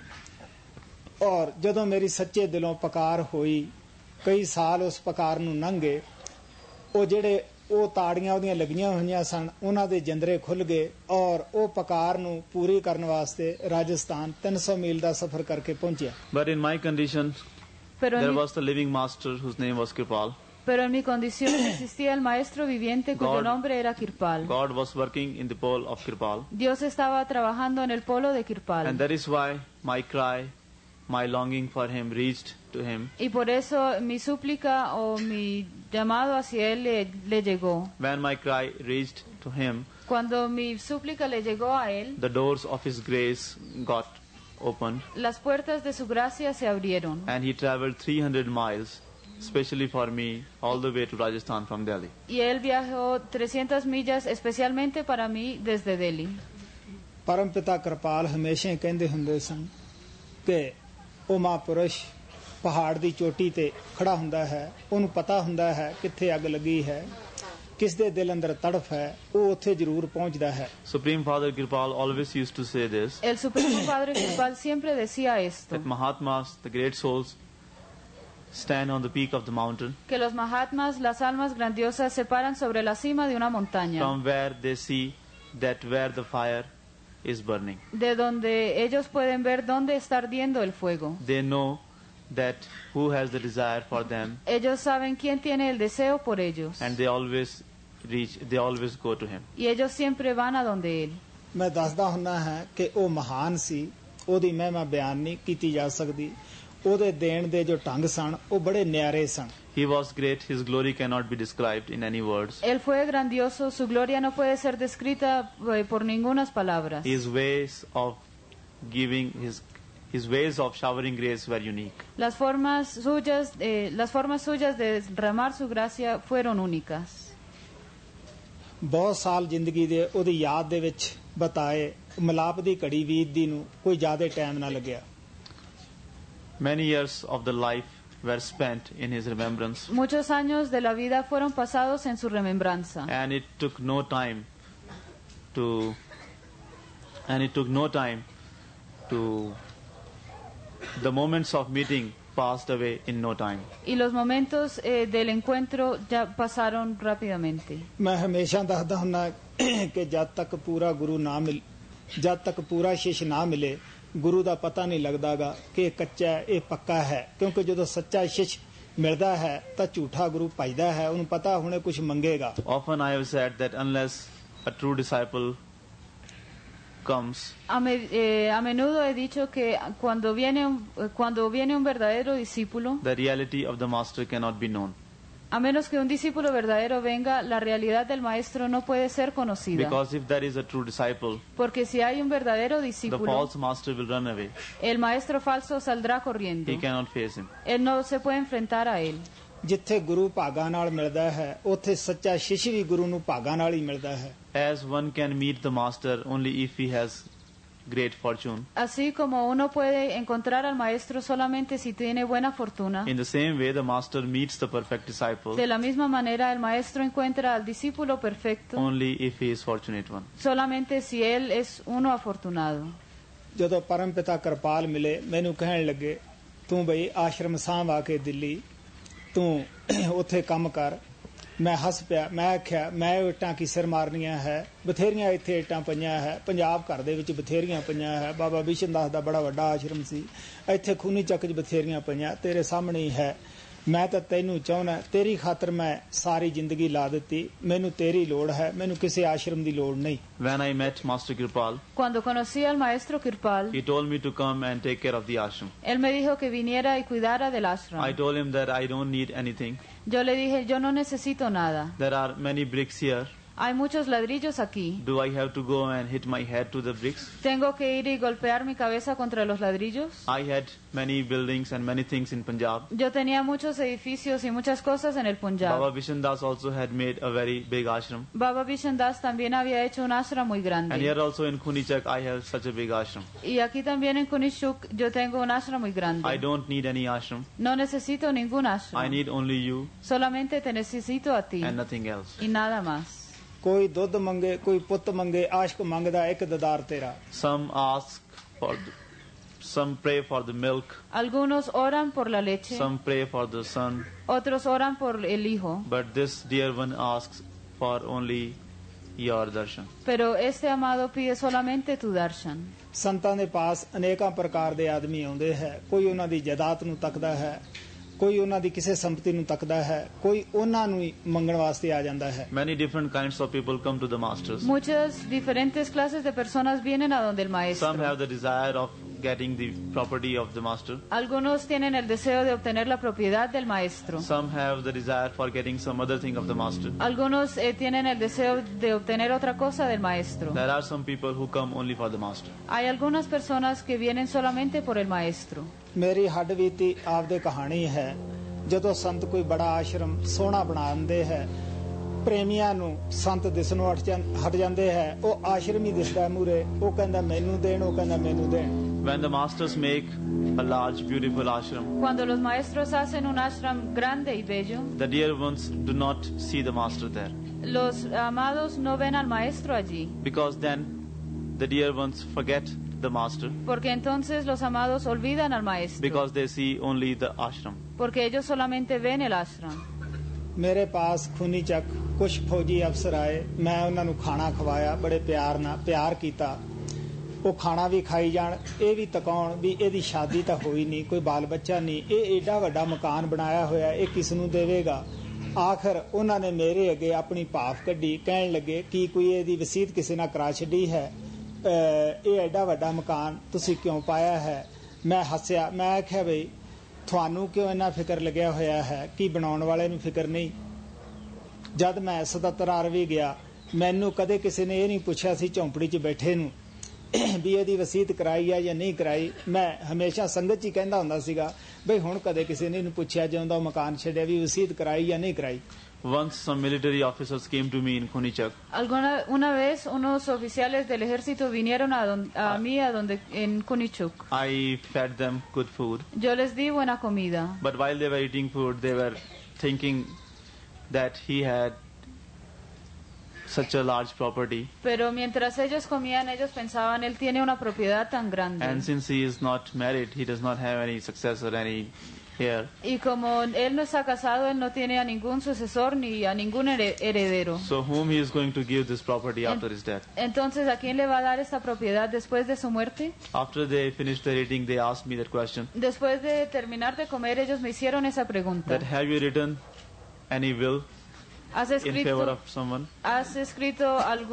ਔਰ ਜਦੋਂ ਮੇਰੀ ਸੱਚੇ ਦਿਲੋਂ ਪੁਕਾਰ ਹੋਈ, ਕਈ ਸਾਲ ਉਸ ਪੁਕਾਰ ਨੂੰ ਲੰਘੇ, ਉਹ ਜਿਹੜੇ ਉਹ ਤਾੜੀਆਂ ਉਹਦੀਆਂ ਲੱਗੀਆਂ ਹੋਈਆਂ ਸਨ ਉਹਨਾਂ ਦੇ ਜੰਦਰੇ ਖੁੱਲ ਗਏ ਔਰ ਉਹ ਪੁਕਾਰ ਨੂੰ ਪੂਰੀ ਕਰਨ ਵਾਸਤੇ ਰਾਜਸਥਾਨ 300 ਮੀਲ ਦਾ ਸਫ਼ਰ ਕਰਕੇ ਪਹੁੰਚਿਆ। But in my condition, Pero there en, was the living master whose name was Kirpal. pero en mi condición existía el maestro viviente cuyo God- nombre era Kirpal. God was working in the pole of Kirpal. Dios estaba trabajando en el polo de Kirpal. And that is why my cry, my longing for him reached to him. Y por eso mi súplica o mi llamado hacia él le llegó. When my cry reached to him, Cuando mi súplica le llegó a él, the doors of his grace got opened las puertas de su gracia se abrieron. and he traveled 300 miles, especially for me, all the way to Rajasthan from Delhi. Y él viajó 300 millas especialmente para mí desde Delhi. ਪਰਮ ਪਿਤਾ ਕਿਰਪਾਲ ਹਮੇਸ਼ਾ ਹੀ ਕਹਿੰਦੇ ਹੁੰਦੇ ਸਨ ਕਿ ਉਹ ਮਹਾਂਪੁਰਸ਼ ਪਹਾੜ ਦੀ ਚੋਟੀ ਤੇ ਖੜਾ ਹੁੰਦਾ ਹੈ, ਉਹਨੂੰ ਪਤਾ ਹੁੰਦਾ ਹੈ ਕਿੱਥੇ ਅੱਗ ਲੱਗੀ ਹੈ, ਕਿਸ ਦੇ ਦਿਲ ਅੰਦਰ ਤੜਫ ਹੈ, ਉਹ ਉੱਥੇ ਜ਼ਰੂਰ ਪਹੁੰਚਦਾ ਹੈ। Supreme Father Kirpal always used to say this, El Supremo Padre Kirpal siempre decía esto, that Mahatmas, the great souls, stand on the peak of the mountain que los Mahatmas, las almas grandiosas, se paran sobre la cima de una montaña, from where they see that where the fire is burning. de donde ellos pueden ver dónde está ardiendo el fuego. They know that who has the desire for them, Ellos saben quién tiene el deseo por ellos. and they always go to him. Y ellos siempre van a donde él. ਮੈਂ ਦੱਸਦਾ ਹੁੰਦਾ ਹਾਂ ਕਿ ਉਹ ਮਹਾਨ ਸੀ, ਉਹਦੀ ਮਹਿਮਾ ਬਿਆਨ ਨਹੀਂ ਕੀਤੀ ਜਾ ਸਕਦੀ। ਉਹਦੇ ਦੇਣ ਦੇ ਜੋ ਢੰਗ ਸਨ ਉਹ ਬੜੇ ਨਿਆਰੇ ਸਨ। He was great, his glory cannot be described in any words. Él fue grandioso, su gloria no puede ser descrita por ningunas palabras. His ways of giving, his ways of showering grace were unique. Las formas suyas de derramar su gracia fueron únicas. ਬਹੁਤ ਸਾਲ ਜ਼ਿੰਦਗੀ ਦੇ ਉਹਦੀ ਯਾਦ ਦੇ ਵਿੱਚ ਬਤਾਏ, ਮਿਲਾਪ ਦੀ ਘੜੀ ਬੀਤਦੀ ਨੂੰ ਕੋਈ ਜ਼ਿਆਦਾ ਟਾਈਮ ਨਾ ਲੱਗਿਆ। Many years of the life were spent in his remembrance, Muchos años de la vida fueron pasados en su remembranza. and it took no time to the moments of meeting passed away in no time. Y los momentos del encuentro ya pasaron rápidamente. ਮੈਂ ਹਮੇਸ਼ਾ ਦੱਸਦਾ ਹੁੰਦਾ ਕਿ ਜਦ ਤੱਕ ਪੂਰਾ ਗੁਰੂ ਨਾ ਮਿਲ ਜਦ ਤੱਕ ਪੂਰਾ ਸ਼ਿਸ਼ ਨਾ ਮਿਲੇ ਗੁਰੂ ਦਾ ਪਤਾ ਨਹੀਂ ਲੱਗਦਾਗਾ ਕਿ ਇਹ ਕੱਚਾ ਹੈ ਇਹ ਪੱਕਾ ਹੈ, ਕਿਉਂਕਿ ਜਦੋਂ ਸੱਚਾ ਸ਼ਿਸ਼ ਮਿਲਦਾ ਹੈ ਤਾਂ ਝੂਠਾ ਗੁਰੂ ਭਜਦਾ ਹੈ, ਉਹਨੂੰ ਪਤਾ ਹੁਣੇ ਕੁਝ ਮੰਗੇਗਾ। Often I have said that unless a true disciple comes, A menudo he dicho que cuando viene un verdadero discípulo, the reality of the master cannot be known, a menos que un discípulo verdadero venga, la realidad del maestro no puede ser conocida. because if there is a true disciple, Porque si hay un verdadero the discípulo, false master will run away. el maestro falso saldrá corriendo. He cannot face him. Él no se puede enfrentar a él. ਜਿੱਥੇ ਗੁਰੂ ਭਾਗਾਂ ਨਾਲ ਮਿਲਦਾ ਹੈ ਉੱਥੇ ਸੱਚਾ ਸ਼ਿਸ਼ ਵੀ ਗੁਰੂ ਨੂੰ ਭਾਗਾਂ ਨਾਲ ਹੀ ਮਿਲਦਾ ਹੈ। As one can meet the master only if he has great fortune, Así como uno puede encontrar al maestro solamente si tiene buena fortuna, in the same way the master meets the perfect disciple de la misma manera el maestro encuentra al discípulo perfecto only if he is fortunate one. solamente si él es uno afortunado. ਜਦੋਂ ਪਰਮ ਪਿਤਾ ਕਿਰਪਾਲ ਮਿਲੇ ਮੈਨੂੰ ਕਹਿਣ ਲੱਗੇ ਤੂੰ ਬਈ ਆਸ਼ਰਮ ਸਾਂਭ ਆ ਕੇ ਦਿੱਲੀ ਤੂੰ ਉੱਥੇ ਕੰਮ ਕਰ। ਮੈਂ ਹੱਸ ਪਿਆ, ਮੈਂ ਆਖਿਆ ਮੈਂ ਇੱਟਾਂ ਕੀ ਸਿਰ ਮਾਰਨੀਆਂ ਹੈ, ਬਥੇਰੀਆਂ ਇੱਥੇ ਇੱਟਾਂ ਪਈਆਂ ਹੈ, ਪੰਜਾਬ ਘਰ ਦੇ ਵਿੱਚ ਬਥੇਰੀਆਂ ਪਈਆਂ ਹੈ, ਬਾਬਾ ਬਿਸ਼ਨ ਦਾਸ ਦਾ ਬੜਾ ਵੱਡਾ ਆਸ਼ਰਮ ਸੀ, ਇੱਥੇ ਖੂਨੀ ਚੱਕ 'ਚ ਬਥੇਰੀਆਂ ਪਈਆਂ, ਤੇਰੇ ਸਾਹਮਣੇ ਹੀ ਹੈ। ਮੈਂ ਤਾਂ ਤੈਨੂੰ ਚਾਹੁੰਦਾ, ਤੇਰੀ ਖਾਤਰ ਮੈਂ ਸਾਰੀ ਜ਼ਿੰਦਗੀ ਲਾ ਦਿੱਤੀ, ਮੈਨੂੰ ਤੇਰੀ ਲੋੜ ਹੈ, ਮੈਨੂੰ ਕਿਸੇ ਆਸ਼ਰਮ ਦੀ ਲੋੜ ਨਹੀਂ। When I met Master Kirpal, Cuando conocí al maestro Kirpal, he told me to come and take care of the ashram. él me dijo que viniera y cuidara del ashram. I told him that I don't need anything. Yo le dije, yo no necesito nada. There are many bricks here. Hay muchos ladrillos aquí. Do I have to go and hit my head to the bricks? ¿Tengo que ir y golpear mi cabeza contra los ladrillos? I had many buildings and many things in Punjab. Yo tenía muchos edificios y muchas cosas en el Punjab. Baba Bishan Das also had made a very big ashram. Baba Bishan Das también había hecho un ashram muy And grande. here also in Khunichak I have such a big ashram. Y aquí también en Kunishuk yo tengo un ashram muy I grande. don't need any ashram. No necesito ningún I ashram. need only you Solamente te necesito a ti and nothing else. y nada más. ਕੋਈ ਦੁੱਧ ਮੰਗੇ, ਕੋਈ ਪੁੱਤ ਮੰਗੇ, ਆਸ਼ਕ ਮੰਗਦਾ ਇੱਕ ਦਦਾਰ ਤੇਰਾ। Some pray for the milk, Algunos oran por la leche, some pray for the son, otros oran por el hijo. but this dear one asks for only your darshan. Pero este amado pide solamente tu darshan. ਸੰਤਾਂ ਦੇ ਪਾਸ ਅਨੇਕਾਂ ਪ੍ਰਕਾਰ ਦੇ ਆਦਮੀ ਆਉਂਦੇ ਹੈ, ਕੋਈ ਉਹਨਾਂ ਦੀ ਜਾਇਦਾਦ ਨੂੰ ਤੱਕਦਾ ਹੈ, ਕੋਈ ਉਹਨਾਂ ਦੀ ਕਿਸੇ ਸੰਪਤੀ ਨੂੰ ਤੱਕਦਾ ਹੈ, ਕੋਈ ਉਹਨਾਂ ਨੂੰ ਹੀ ਮੰਗਣ ਵਾਸਤੇ ਆ ਜਾਂਦਾ ਹੈ। Many different kinds of people come to the masters. Muchas diferentes clases de personas vienen a donde el Some maestro. have the desire of getting the property of the master. Algunos tienen el deseo de obtener la propiedad del maestro. Some have the desire for getting some other thing of the master. Algunos tienen el deseo de obtener otra cosa del maestro. There are some people who come only for the master. Hay algunas personas que vienen solamente por el maestro. ਮੇਰੀ ਹੱਡ ਬੀਤੀ ਆਪਦੇ ਕਹਾਣੀ ਹੈ। ਜਦੋਂ ਸੰਤ ਕੋਈ ਬੜਾ ਆਸ਼ਰਮ ਸੋਹਣਾ ਬਣਾ ਦਿੰਦੇ ਹੈ, ਪ੍ਰੇਮੀਆਂ ਨੂੰ ਸੰਤ ਦਿਸਣੋਂ ਹਟ ਜਾਂਦੇ ਹੈ, ਉਹ ਆਸ਼ਰਮ ਹੀ ਦਿਸਦਾ ਮੂਰੇ, ਉਹ ਕਹਿੰਦਾ ਮੈਨੂੰ ਦੇਣ, ਉਹ ਕਹਿੰਦਾ ਮੈਨੂੰ ਦੇਣ। When the masters make a large beautiful ashram, Cuando los maestros hacen un ashram grande y bello, the dear ones do not see the master there, los amados no ven al maestro allí, because then the dear ones forget the master, porque entonces los amados olvidan al maestro, because they see only the ashram. porque ellos solamente ven el ashram. ਮੇਰੇ ਪਾਸ ਖੂਨੀ ਚੱਕ ਕੁਝ ਫੌਜੀ ਅਫਸਰ ਆਏ, ਮੈਂ ਉਹਨਾਂ ਨੂੰ ਖਾਣਾ ਖਵਾਇਆ, ਬੜੇ ਪਿਆਰ ਨਾਲ ਪਿਆਰ ਕੀਤਾ। ਉਹ ਖਾਣਾ ਵੀ ਖਾਈ ਜਾਣ, ਇਹ ਵੀ ਤਕਾਉਣ ਵੀ ਇਹਦੀ ਸ਼ਾਦੀ ਤਾਂ ਹੋਈ ਨਹੀਂ, ਕੋਈ ਬਾਲ ਬੱਚਾ ਨਹੀਂ, ਇਹ ਏਡਾ ਵੱਡਾ ਮਕਾਨ ਬਣਾਇਆ ਹੋਇਆ, ਇਹ ਕਿਸ ਨੂੰ ਦੇਵੇਗਾ। ਆਖਰ ਉਹਨਾਂ ਨੇ ਮੇਰੇ ਅੱਗੇ ਆਪਣੀ ਭਾਫ ਕੱਢੀ, ਕਹਿਣ ਲੱਗੇ ਕੀ ਕੋਈ ਇਹਦੀ ਵਸੀਅਤ ਕਿਸੇ ਨਾਲ ਕਰਾ ਛੱਡੀ ਹੈ, ਇਹ ਐਡਾ ਵੱਡਾ ਮਕਾਨ ਤੁਸੀਂ ਕਿਉਂ ਪਾਇਆ ਹੈ। ਮੈਂ ਹੱਸਿਆ, ਮੈਂ ਆਖਿਆ ਬਈ ਤੁਹਾਨੂੰ ਕਿਉਂ ਇੰਨਾ ਫਿਕਰ ਲੱਗਿਆ ਹੋਇਆ ਹੈ, ਕੀ ਬਣਾਉਣ ਵਾਲੇ ਨੂੰ ਫਿਕਰ ਨਹੀਂ। ਜਦ ਮੈਂ 77 ਵੀ ਗਿਆ, ਮੈਨੂੰ ਕਦੇ ਕਿਸੇ ਨੇ ਇਹ ਨਹੀਂ ਪੁੱਛਿਆ ਸੀ ਝੌਂਪੜੀ 'ਚ ਬੈਠੇ ਨੂੰ ਵੀ ਇਹਦੀ ਵਸੀਅਤ ਕਰਾਈ ਹੈ ਜਾਂ ਨਹੀਂ ਕਰਾਈ। ਮੈਂ ਹਮੇਸ਼ਾ ਸੰਗਤ 'ਚ ਹੀ ਕਹਿੰਦਾ ਹੁੰਦਾ ਸੀਗਾ ਬਈ ਹੁਣ ਕਦੇ ਕਿਸੇ ਨੇ ਇਹਨੂੰ ਪੁੱਛਿਆ ਜਦੋਂ ਉਹ ਮਕਾਨ ਛੱਡਿਆ ਵੀ ਵਸੀਅਤ ਕਰਾਈ ਜਾਂ ਨਹੀਂ ਕਰਾਈ। Once some military officers came to me in Kunichak. Una vez unos oficiales del ejército vinieron a mí en Kunichuk. I fed them good food. Yo les di buena comida. But while they were eating food, they were thinking that he had such a large property. Pero mientras ellos comían, ellos pensaban él tiene una propiedad tan grande. And since he is not married, he does not have any successor, any heir. Y como él no está casado, él no tiene a ningún sucesor ni a ningún heredero. So whom he is going to give this property after his death? Entonces, ¿a quién le va a dar esta propiedad después de su muerte? After they finished their eating, they asked me that question. Después de terminar de comer, ellos me hicieron esa pregunta. That have you written any will in favor of someone? ¿Has escrito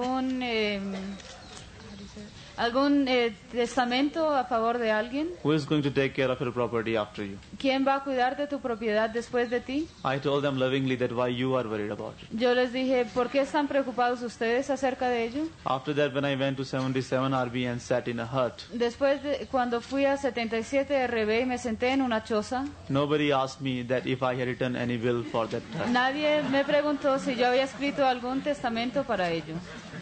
algún testamento a favor de alguien? Who is going to take care of your property after you? ¿Quién va a cuidar de tu propiedad después de ti? I told them lovingly that why you are worried about it. Yo les dije, ¿por qué están preocupados ustedes acerca de ello? After that, when I went to 77 RB and sat in a hut, Después de cuando fui a 77 RB y me senté en una choza, nobody asked me that if I had written any will for that hut. nadie me preguntó si yo había escrito algún testamento para ello.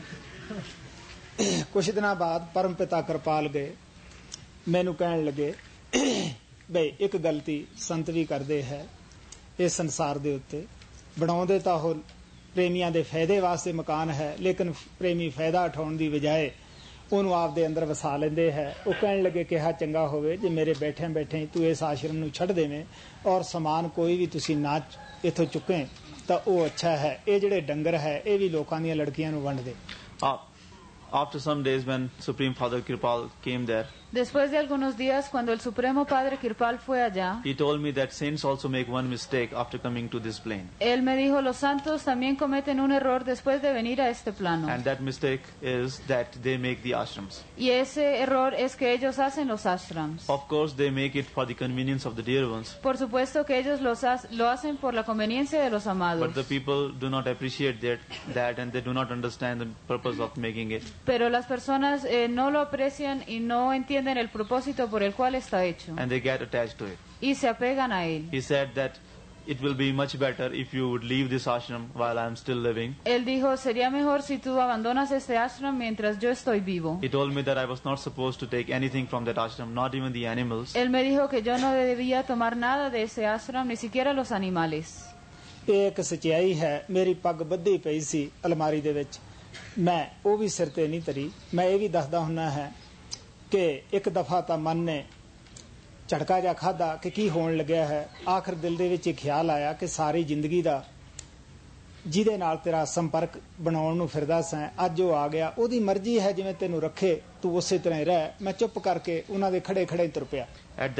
ਕੁਛ ਦਿਨਾਂ ਬਾਅਦ ਪਰਮ ਪਿਤਾ ਕਿਰਪਾਲ ਗਏ, ਮੈਨੂੰ ਕਹਿਣ ਲੱਗੇ ਬਈ ਇੱਕ ਗਲਤੀ ਸੰਤ ਵੀ ਕਰਦੇ ਹੈ ਇਸ ਸੰਸਾਰ ਦੇ ਉੱਤੇ, ਬਣਾਉਂਦੇ ਤਾਂ ਉਹ ਪ੍ਰੇਮੀਆਂ ਦੇ ਫਾਇਦੇ ਵਾਸਤੇ ਮਕਾਨ ਹੈ, ਲੇਕਿਨ ਪ੍ਰੇਮੀ ਫਾਇਦਾ ਉਠਾਉਣ ਦੀ ਬਜਾਏ ਉਹਨੂੰ ਆਪਦੇ ਅੰਦਰ ਵਸਾ ਲੈਂਦੇ ਹੈ। ਉਹ ਕਹਿਣ ਲੱਗੇ ਕਿਹਾ ਚੰਗਾ ਹੋਵੇ ਜੇ ਮੇਰੇ ਬੈਠੇ ਬੈਠੇ ਤੂੰ ਇਸ ਆਸ਼ਰਮ ਨੂੰ ਛੱਡ ਦੇਵੇਂ ਔਰ ਸਮਾਨ ਕੋਈ ਵੀ ਤੁਸੀਂ ਨਾ ਇੱਥੋਂ ਚੁੱਕੇ ਤਾਂ ਉਹ ਅੱਛਾ ਹੈ। ਇਹ ਜਿਹੜੇ ਡੰਗਰ ਹੈ ਇਹ ਵੀ ਲੋਕਾਂ ਦੀਆਂ ਲੜਕੀਆਂ ਨੂੰ ਵੰਡ ਦੇ। After some days, when Supreme Father Kirpal came there, Después de algunos días, cuando el Supremo Padre Kirpal fue allá, he told me that saints also make one mistake after coming to this plane. él me dijo, los santos también cometen un error después de venir a este plano. And that mistake is that they make the ashrams. Y ese error es que ellos hacen los ashrams. Of course, they make it for the convenience of the dear ones. Por supuesto que ellos lo hacen por la conveniencia de los amados. But the people do not appreciate that and they do not understand the purpose of making it. Pero las personas no lo aprecian y no entienden el propósito por el cual está hecho. And they get attached to it. Y se apegan a él. He said that it will be much better if you would leave this ashram while I am still living. Él dijo, sería mejor si tú abandonas este ashram mientras yo estoy vivo. He told me that I was not supposed to take anything from that ashram, not even the animals. Él me dijo que yo no debía tomar nada de ese ashram, ni siquiera los animales. ਇਹ ਇੱਕ ਸੱਚਾਈ ਹੈ। ਮੇਰੀ ਪੱਗ ਬੱਧੀ ਪਈ ਸੀ ਅਲਮਾਰੀ ਦੇ ਵਿੱਚ, ਮੈਂ ਉਹ ਵੀ ਸਿਰ ਤੇ ਨਹੀਂ ਧਰੀ। ਮੈਂ ਇਹ ਵੀ ਦੱਸਦਾ ਹੁੰਦਾ ਹੈ ਕਿ ਇੱਕ ਦਫਾ ਤਾਂ ਮਨ ਨੇ ਝਟਕਾ ਜਿਹਾ ਖਾਧਾ ਕਿ ਕੀ ਹੋਣ ਲੱਗਿਆ ਹੈ। ਆਖਰ ਦਿਲ ਦੇ ਵਿੱਚ ਇਹ ਖਿਆਲ ਆਇਆ ਕਿ ਸਾਰੀ ਜ਼ਿੰਦਗੀ ਦਾ ਜਿਹਦੇ ਨਾਲ ਤੇਰਾ ਸੰਪਰਕ ਬਣਾਉਣ ਨੂੰ ਫਿਰਦਾ ਸੈਂ, ਅੱਜ ਉਹ ਆ ਗਿਆ, ਉਹਦੀ ਮਰਜ਼ੀ ਹੈ ਜਿਵੇਂ ਤੈਨੂੰ ਰੱਖੇ ਤੂੰ ਉਸੇ ਤਰ੍ਹਾਂ ਹੀ ਰਹਿ। ਮੈਂ ਚੁੱਪ ਕਰਕੇ ਉਹਨਾਂ ਦੇ ਖੜੇ ਖੜੇ ਤੁਰ ਪਿਆ। At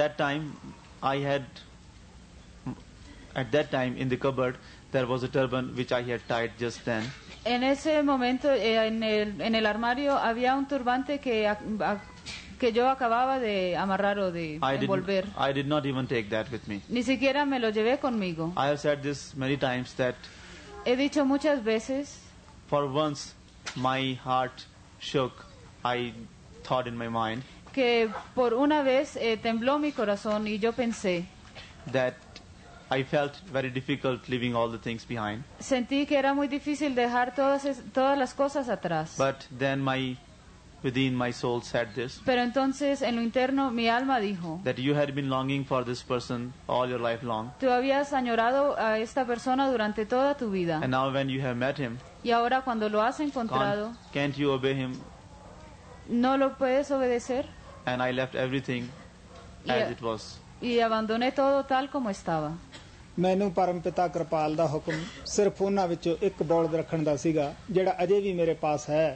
that time in the cupboard there was a turban which I had tied just then. En ese momento en el armario había un turbante que yo acababa de amarrar o de envolver. I did not even take that with me. Ni siquiera me lo llevé conmigo. I have said this many times that He dicho muchas veces, for once my heart shook. I thought in my mind que por una vez tembló mi corazón y yo pensé, that I felt very difficult leaving all the things behind. Sentí que era muy difícil dejar todas las cosas atrás. But then within my soul said this, Pero entonces en lo interno mi alma dijo, that you had been longing for this person all your life long. tú habías añorado a esta persona durante toda tu vida. And now when you have met him, Y ahora cuando lo has encontrado, can't you obey him? ¿no lo puedes obedecer? And I left everything as it was. Y abandoné todo tal como estaba. ਮੈਨੂੰ ਪਰਮ ਪਿਤਾ ਕਿਰਪਾਲ ਦਾ ਹੁਕਮ ਸਿਰਫ ਉਹਨਾਂ ਵਿੱਚੋਂ ਇੱਕ ਬੌਲਦ ਰੱਖਣ ਦਾ ਸੀਗਾ ਜਿਹੜਾ ਅਜੇ ਵੀ ਮੇਰੇ ਪਾਸ ਹੈ।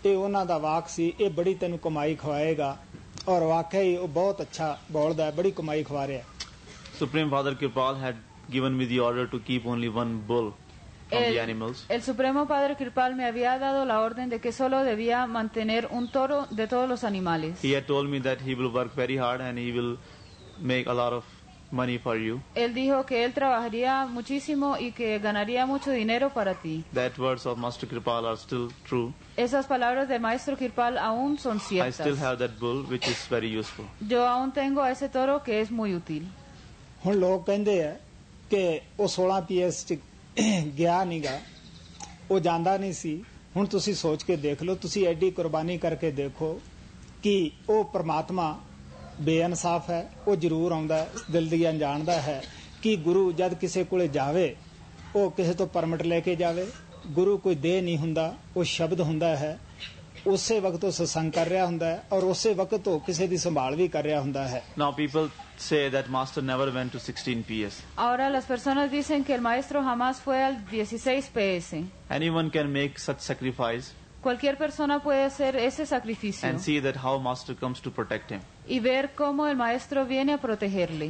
ਇਹ ਉਹਨਾਂ ਦਾ ਵਾਕ ਸੀ, ਇਹ ਬੜੀ ਤੈਨੂੰ ਕਮਾਈ ਖਵਾਏਗਾ, ਔਰ ਵਾਕਿਆ ਹੀ ਉਹ ਬਹੁਤ ਅੱਛਾ ਬੋਲਦਾ ਹੈ, ਬੜੀ ਕਮਾਈ ਖਵਾ ਰਿਹਾ। Supreme Father Kirpal had given me the order to keep only one bull from the animals. El Supremo Padre Kirpal me había dado la orden de que solo debía mantener un toro de todos los animales. He had told me that he will work very hard and he will make a lot of money for you. Él dijo que él trabajaría muchísimo y que ganaría mucho dinero para ti. That words of Master Kirpal are still true. Esas palabras del Maestro Kirpal aún son I ciertas. still have that bull which is very useful. Yo aún tengo a ese toro que es muy útil. ਹੁਣ ਲੋਕ ਕਹਿੰਦੇ ਆ ਕਿ ਉਹ 16 PS 'ਚ ਗਿਆ ਨਹੀਂਗਾ, ਉਹ ਜਾਂਦਾ ਨਹੀਂ ਸੀ। ਹੁਣ ਤੁਸੀਂ ਸੋਚ ਕੇ ਦੇਖ ਲਓ, ਤੁਸੀਂ ਐਡੀ ਕੁਰਬਾਨੀ ਕਰਕੇ ਦੇਖੋ ਕਿ ਉਹ ਪ੍ਰਮਾਤਮਾ ਬੇਇਨਸਾਫ ਹੈ। ਉਹ ਜ਼ਰੂਰ ਆਉਂਦਾ ਹੈ, ਦਿਲ ਦੀ ਜਾਣਦਾ ਹੈ ਕਿ ਗੁਰੂ ਜਦ ਕਿਸੇ ਕੋਲੇ ਜਾਵੇ ਉਹ ਕਿਸੇ ਤੋਂ ਪਰਮਿਟ ਲੈ ਕੇ ਜਾਵੇ। ਗੁਰੂ ਕੋਈ ਦੇਹ ਨਹੀਂ ਹੁੰਦਾ, ਉਹ ਸ਼ਬਦ ਹੁੰਦਾ ਹੈ। ਉਸੇ ਵਕਤ ਉਹ ਸਤਸੰਗ ਕਰ ਰਿਹਾ ਹੁੰਦਾ ਹੈ ਔਰ ਉਸੇ ਵਕਤ ਉਹ ਕਿਸੇ ਦੀ ਸੰਭਾਲ ਵੀ ਕਰ ਰਿਹਾ ਹੁੰਦਾ ਹੈ। Now people say that Master never went to 16 PS. Ahora las personas dicen que el Maestro jamás fue al 16 PS. Anyone can make such sacrifice Cualquier persona puede hacer ese sacrificio and see that how Master comes to protect him. y ver cómo el Maestro viene a protegerle.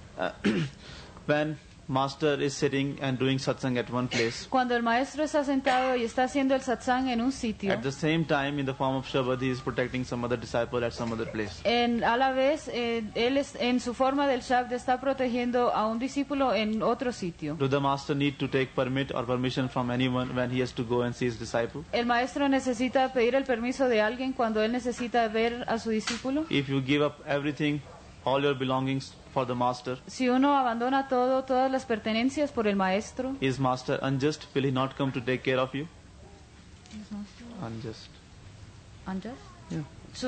When Master is sitting and doing satsang at one place, Cuando el Maestro está sentado y está haciendo el satsang en un sitio, at the same time in the form of Shabad he is protecting some other disciple at some other place. a la vez él en su forma del Shabd está protegiendo a un discípulo en otro sitio. Do the Master need to take permit or permission from anyone when he has to go and see his disciple? ¿El Maestro necesita pedir el permiso de alguien cuando él necesita ver a su discípulo? If you give up everything, all your belongings for the Master, Si uno abandona todo, todas las pertenencias por el Maestro, is Master unjust? Will he not come to take care of you? Unjust. ¿Anjas?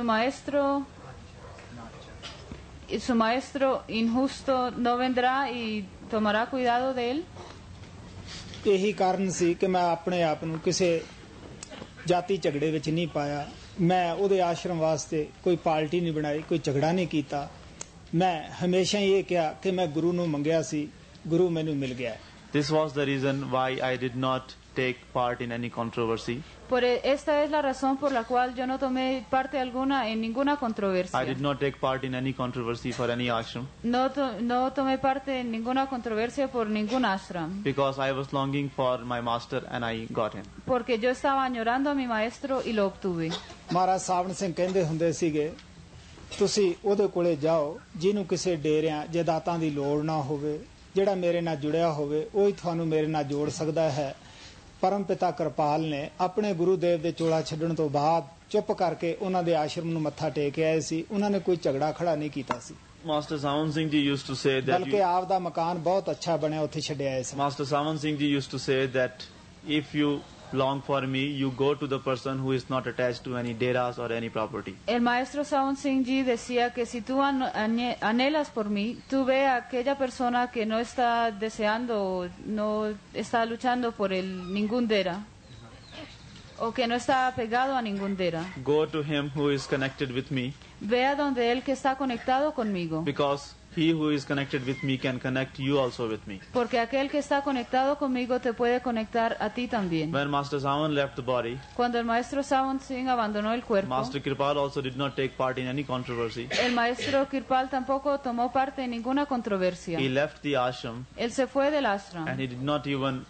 Su maestro injusto no vendrá y tomará cuidado de él. ਇਹੀ ਕਾਰਨ ਸੀ ਕਿ ਮੈਂ ਆਪਣੇ ਆਪ ਨੂੰ ਕਿਸੇ ਜਾਤੀ ਝਗੜੇ ਵਿੱਚ ਨਹੀਂ ਪਾਇਆ। ਮੈਂ ਉਹਦੇ ਆਸ਼ਰਮ ਵਾਸਤੇ ਕੋਈ ਪਾਰਟੀ ਨਹੀਂ ਬਣਾਈ, ਕੋਈ ਝਗੜਾ ਨਹੀਂ ਕੀਤਾ। ਮੈਂ ਹਮੇਸ਼ਾ ਹੀ ਇਹ ਕਿਹਾ ਕਿ ਮੈਂ ਗੁਰੂ ਨੂੰ ਮੰਗਿਆ ਸੀ, ਗੁਰੂ ਮੈਨੂੰ ਮਿਲ ਗਿਆ। This was the reason why I did not take part in any controversy. Esta es la razón por la cual yo no tomé parte alguna en ninguna I controversia. did not take part in any controversy for any ashram No tomé parte en ninguna controversia por ningún ashram, because I was longing for my Master and I got him. porque yo estaba añorando a mi maestro y lo obtuve. ਮਹਾਰਾਜ ਸਾਵਣ ਸਿੰਘ ਕਹਿੰਦੇ ਹੁੰਦੇ ਸੀਗੇ, ਤੁਸੀਂ ਉਹਦੇ ਕੋਲੇ ਜਾਓ ਜਿਹਨੂੰ ਕਿਸੇ ਡੇਰਿਆਂ ਜਾਇਦਾਦਾਂ ਦੀ ਲੋੜ ਨਾ ਹੋਵੇ, ਜਿਹੜਾ ਮੇਰੇ ਨਾਲ ਜੁੜਿਆ ਹੋਵੇ ਉਹ ਹੀ ਤੁਹਾਨੂੰ ਮੇਰੇ ਨਾਲ ਜੋੜ ਸਕਦਾ ਹੈ। ਪਰਮ ਪਿਤਾ ਕਿਰਪਾਲ ਨੇ ਆਪਣੇ ਗੁਰੂਦੇਵ ਦੇ ਚੋਲਾ ਛੱਡਣ ਤੋਂ ਬਾਅਦ ਚੁੱਪ ਕਰਕੇ ਉਹਨਾਂ ਦੇ ਆਸ਼ਰਮ ਨੂੰ ਮੱਥਾ ਟੇਕ ਆਏ ਸੀ। ਉਹਨਾਂ ਨੇ ਕੋਈ ਝਗੜਾ ਖੜਾ ਨਹੀਂ ਕੀਤਾ ਸੀ, Master Sawan Singh ji used to say that ਬਲਕਿ ਆਪ ਦਾ ਮਕਾਨ ਬਹੁਤ ਅੱਛਾ ਬਣਿਆ ਉੱਥੇ ਛੱਡਿਆ ਆਏ ਸੀ। Master Sawan Singh ji used to say that if you long for me, you go to the person who is not attached to any deras or any property. El maestro Sawan Singh Ji decía que si tú anhelas por mí, tú ve a aquella persona que no está deseando, no está luchando por ningún dera, o que no está apegado a ningún dera. Go to him who is connected with me, Ve a donde él que está conectado conmigo, because he who is connected with me can connect you also with me. porque aquel que está conectado conmigo te puede conectar a ti también. When Master Sawan left the body, Cuando el maestro Sawan Singh abandonó el cuerpo, Master Kirpal also did not take part in any controversy. el maestro Kirpal tampoco tomó parte en ninguna controversia. He left the ashram Él se fue del ashram. and he did not even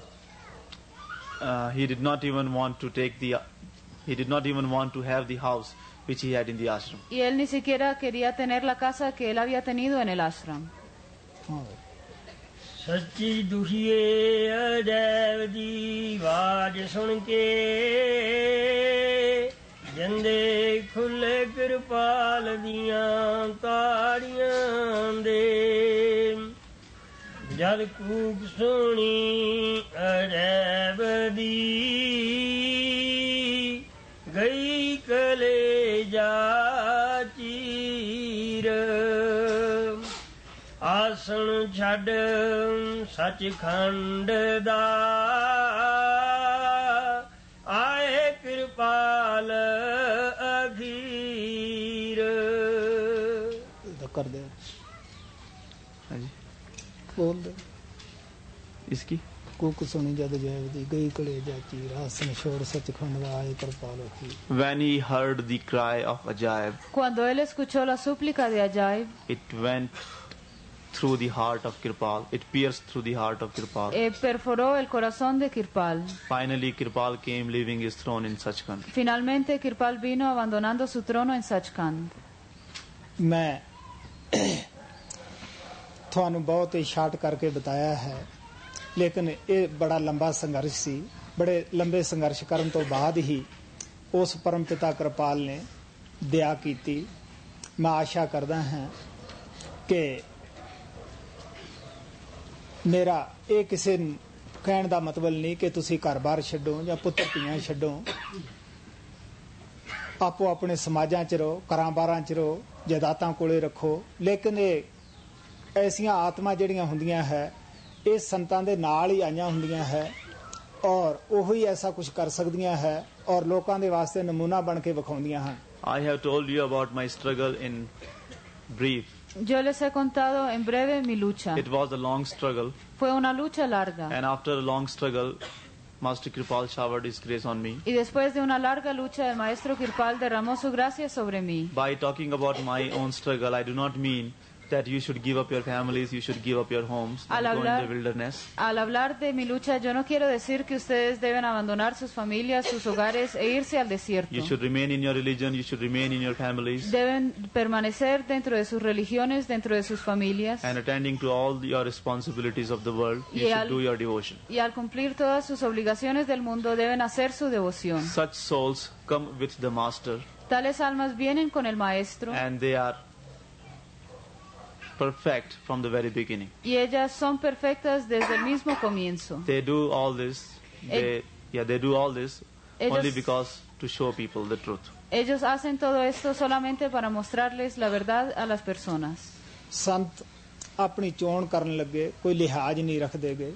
want to have the house which he had in the ashram. Y él ni siquiera quería tener la casa que él había tenido en el ashram. ਸੱਚੀ ਦੁਖੀਏ ਅਜੈਬ ਦੀ ਆਵਾਜ਼ ਸੁਣ ਕੇ ਜੰਦੇ ਖੁੱਲੇ ਕਿਰਪਾਲ ਦੀਆਂ ਤਾੜੀਆਂ ਦੇ ਜਦ ਕੂਕ ਸੁਣੀ ਅਜੈਬ ਦੀ ਗਈ ਕਲੇਜਾ ਚੀਰ ਆਸਣ ਛੱਡ ਸੱਚਖੰਡ ਦਾ ਆਏ ਕਿਰਪਾਲ ਅਖੀਰ कर दे हाँ जी, बोल दे। इसकी ਕੁਕ ਸੁਣੀ ਜਦ ਜੈਵ ਦੀ ਗਈ ਕਲੇਜਾ ਚੀਰ ਹਾਸਨ ਛੋੜ ਸੱਚਖੰਡ ਆਏ ਕਿਰਪਾਲ ਹੋਈ When he heard the cry of Ajaib, Cuando él escuchó la súplica de Ajaib, it went through the heart of Kirpal. It pierced through the heart of Kirpal. perforó el corazón de Kirpal. Finally, Kirpal came leaving his throne in Sachkhand. Finalmente, Kirpal vino abandonando su trono en Sachkhand. ਮੈਂ ਤੁਹਾਨੂੰ ਬਹੁਤ ਹੀ ਸ਼ਾਰਟ ਕਰਕੇ ਬਤਾਇਆ ਹੈ ਲੇਕਿਨ ਇਹ ਬੜਾ ਲੰਬਾ ਸੰਘਰਸ਼ ਸੀ ਬੜੇ ਲੰਬੇ ਸੰਘਰਸ਼ ਕਰਨ ਤੋਂ ਬਾਅਦ ਹੀ ਉਸ ਪਰਮ ਪਿਤਾ ਕਿਰਪਾਲ ਨੇ ਦਇਆ ਕੀਤੀ ਮੈਂ ਆਸ਼ਾ ਕਰਦਾ ਹਾਂ ਕਿ ਮੇਰਾ ਇਹ ਕਿਸੇ ਨੂੰ ਕਹਿਣ ਦਾ ਮਤਲਬ ਨਹੀਂ ਕਿ ਤੁਸੀਂ ਘਰ-ਬਾਰ ਛੱਡੋ ਜਾਂ ਪੁੱਤਰ ਧੀਆਂ ਛੱਡੋ ਆਪੋ ਆਪਣੇ ਸਮਾਜਾਂ 'ਚ ਰਹੋ ਘਰਾਂ-ਬਾਰਾਂ 'ਚ ਰਹੋ ਜਾਇਦਾਦਾਂ ਕੋਲੇ ਰੱਖੋ ਲੇਕਿਨ ਇਹ ਐਸੀਆਂ ਆਤਮਾ ਜਿਹੜੀਆਂ ਹੁੰਦੀਆਂ ਹੈ ਇਹ ਸੰਤਾਂ ਦੇ ਨਾਲ ਹੀ ਆਈਆਂ ਹੁੰਦੀਆਂ ਹੈ ਔਰ ਉਹ ਹੀ ਐਸਾ ਕੁਝ ਕਰ ਸਕਦੀਆਂ ਹੈ ਔਰ ਲੋਕਾਂ ਦੇ ਵਾਸਤੇ ਨਮੂਨਾ ਬਣ ਕੇ ਵਿਖਾਉਂਦੀਆਂ ਹਨ I have told you about my struggle in brief. Yo les he contado en breve mi lucha. It was a long struggle, Fue una lucha larga. and after a long struggle, Master Kirpal showered his grace on me. Y después de una larga lucha, el maestro Kirpal derramó su gracia sobre mí. By talking about my own struggle, I do not mean that you should give up your families, you should give up your homes, and go in the wilderness. Al hablar de mi lucha, yo no quiero decir que ustedes deben abandonar sus familias, sus hogares e irse al desierto. You should remain in your religion, you should remain in your families, Deben permanecer dentro de sus religiones, dentro de sus familias. and attending to all your responsibilities of the world, you Y should do your devotion. Y al cumplir todas sus obligaciones del mundo, deben hacer su devoción. Such souls come with the Master, Tales almas vienen con el maestro and they are perfect from the very beginning. y ellas son perfectas desde el mismo comienzo. They do all this. They do all this only Ellos- because to show people the truth. Ellos hacen todo esto solamente para mostrarles la verdad a las personas. ਸੰਤ ਆਪਣੀ ਚੋਣ ਕਰਨ ਲੱਗੇ ਕੋਈ ਲਿਹਾਜ਼ ਨਹੀਂ ਰੱਖਦੇਗੇ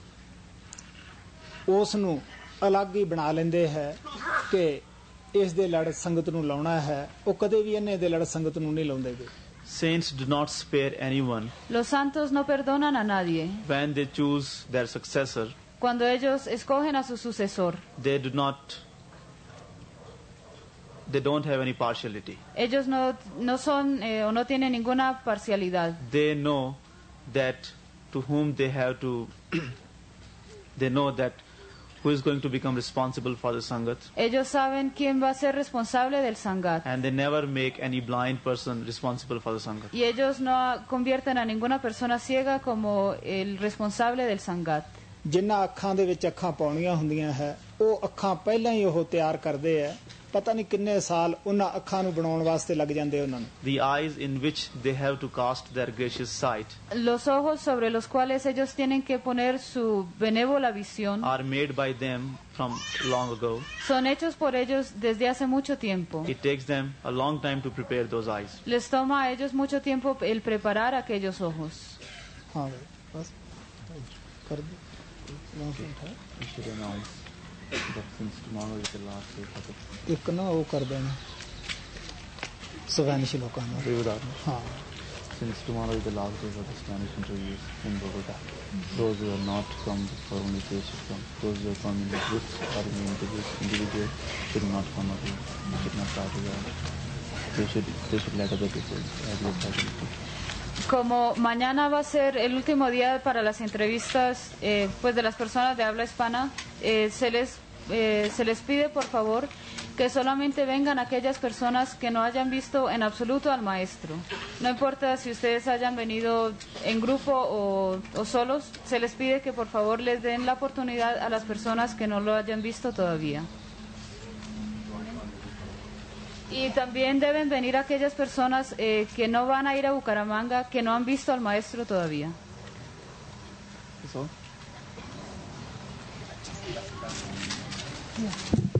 ਉਸ ਨੂੰ ਅਲੱਗ ਹੀ ਬਣਾ ਲੈਂਦੇ ਹੈ ਕਿ ਇਸ ਦੇ ਲੜ ਸੰਗਤ ਨੂੰ ਲਾਉਣਾ ਹੈ ਉਹ ਕਦੇ ਵੀ ਇਹਨੇ ਦੇ ਲੜ ਸੰਗਤ ਨੂੰ ਨਹੀਂ ਲਾਉਂਦੇਗੇ Saints do not spare anyone Los santos no perdonan a nadie. when they choose their successor. Cuando ellos escogen a su sucesor, They do not. They don't have any partiality. ellos no son o no tienen ninguna parcialidad. They know that to whom they have to. They know that who is going to become responsible for the sangat, Ellos saben quién va a ser responsable del sangat. and they never make any blind person responsible for the sangat. Y ellos no convierten a ninguna persona ciega como el responsable del sangat. ਜਿਨ੍ਹਾਂ ਅੱਖਾਂ ਦੇ ਵਿੱਚ ਅੱਖਾਂ ਪਾਉਣੀਆਂ ਹੁੰਦੀਆਂ ਹੈ ਉਹ ਅੱਖਾਂ ਪਹਿਲਾਂ ਹੀ ਉਹ ਤਿਆਰ ਕਰਦੇ ਹੈ ਪਤਾ ਨਹੀਂ ਕਿੰਨੇ ਸਾਲ ਉਹਨਾਂ ਅੱਖਾਂ ਨੂੰ ਬਣਾਉਣ ਵਾਸਤੇ ਲੱਗ ਜਾਂਦੇ ਉਹਨਾਂ ਨੂੰ The eyes in which they have to cast their gracious sight Los ojos sobre los cuales ellos tienen que poner su benévola visión are made by them from long ago. son hechos por ellos desde hace mucho tiempo. It takes them a long time to prepare those eyes. Les toma a ellos mucho tiempo el preparar aquellos ojos. ਹਾਂ ਬਸ ਕਰ ਦੇ You should announce that since tomorrow is the last day for the ਇੱਕ ਨਾ ਉਹ ਕਰ ਦੇਣਾ ਸਵੈਨਿਸ਼ ਲੋਕਾਂ ਨੂੰ ਹਾਂ Since tomorrow is the last day for the Spanish interviews in Bogota, those who are not from the forum they should come. Those who are coming in groups or in individuals should not come again. Should not try to go. They should let other people have the opportunity. Como mañana va a ser el último día para las entrevistas pues de las personas de habla hispana, se les pide por favor que solamente vengan aquellas personas que no hayan visto en absoluto al maestro. No importa si ustedes hayan venido en grupo o solos, se les pide que por favor les den la oportunidad a las personas que no lo hayan visto todavía. Y también deben venir aquellas personas que no van a ir a Bucaramanga, que no han visto al maestro todavía. That's all. Yeah.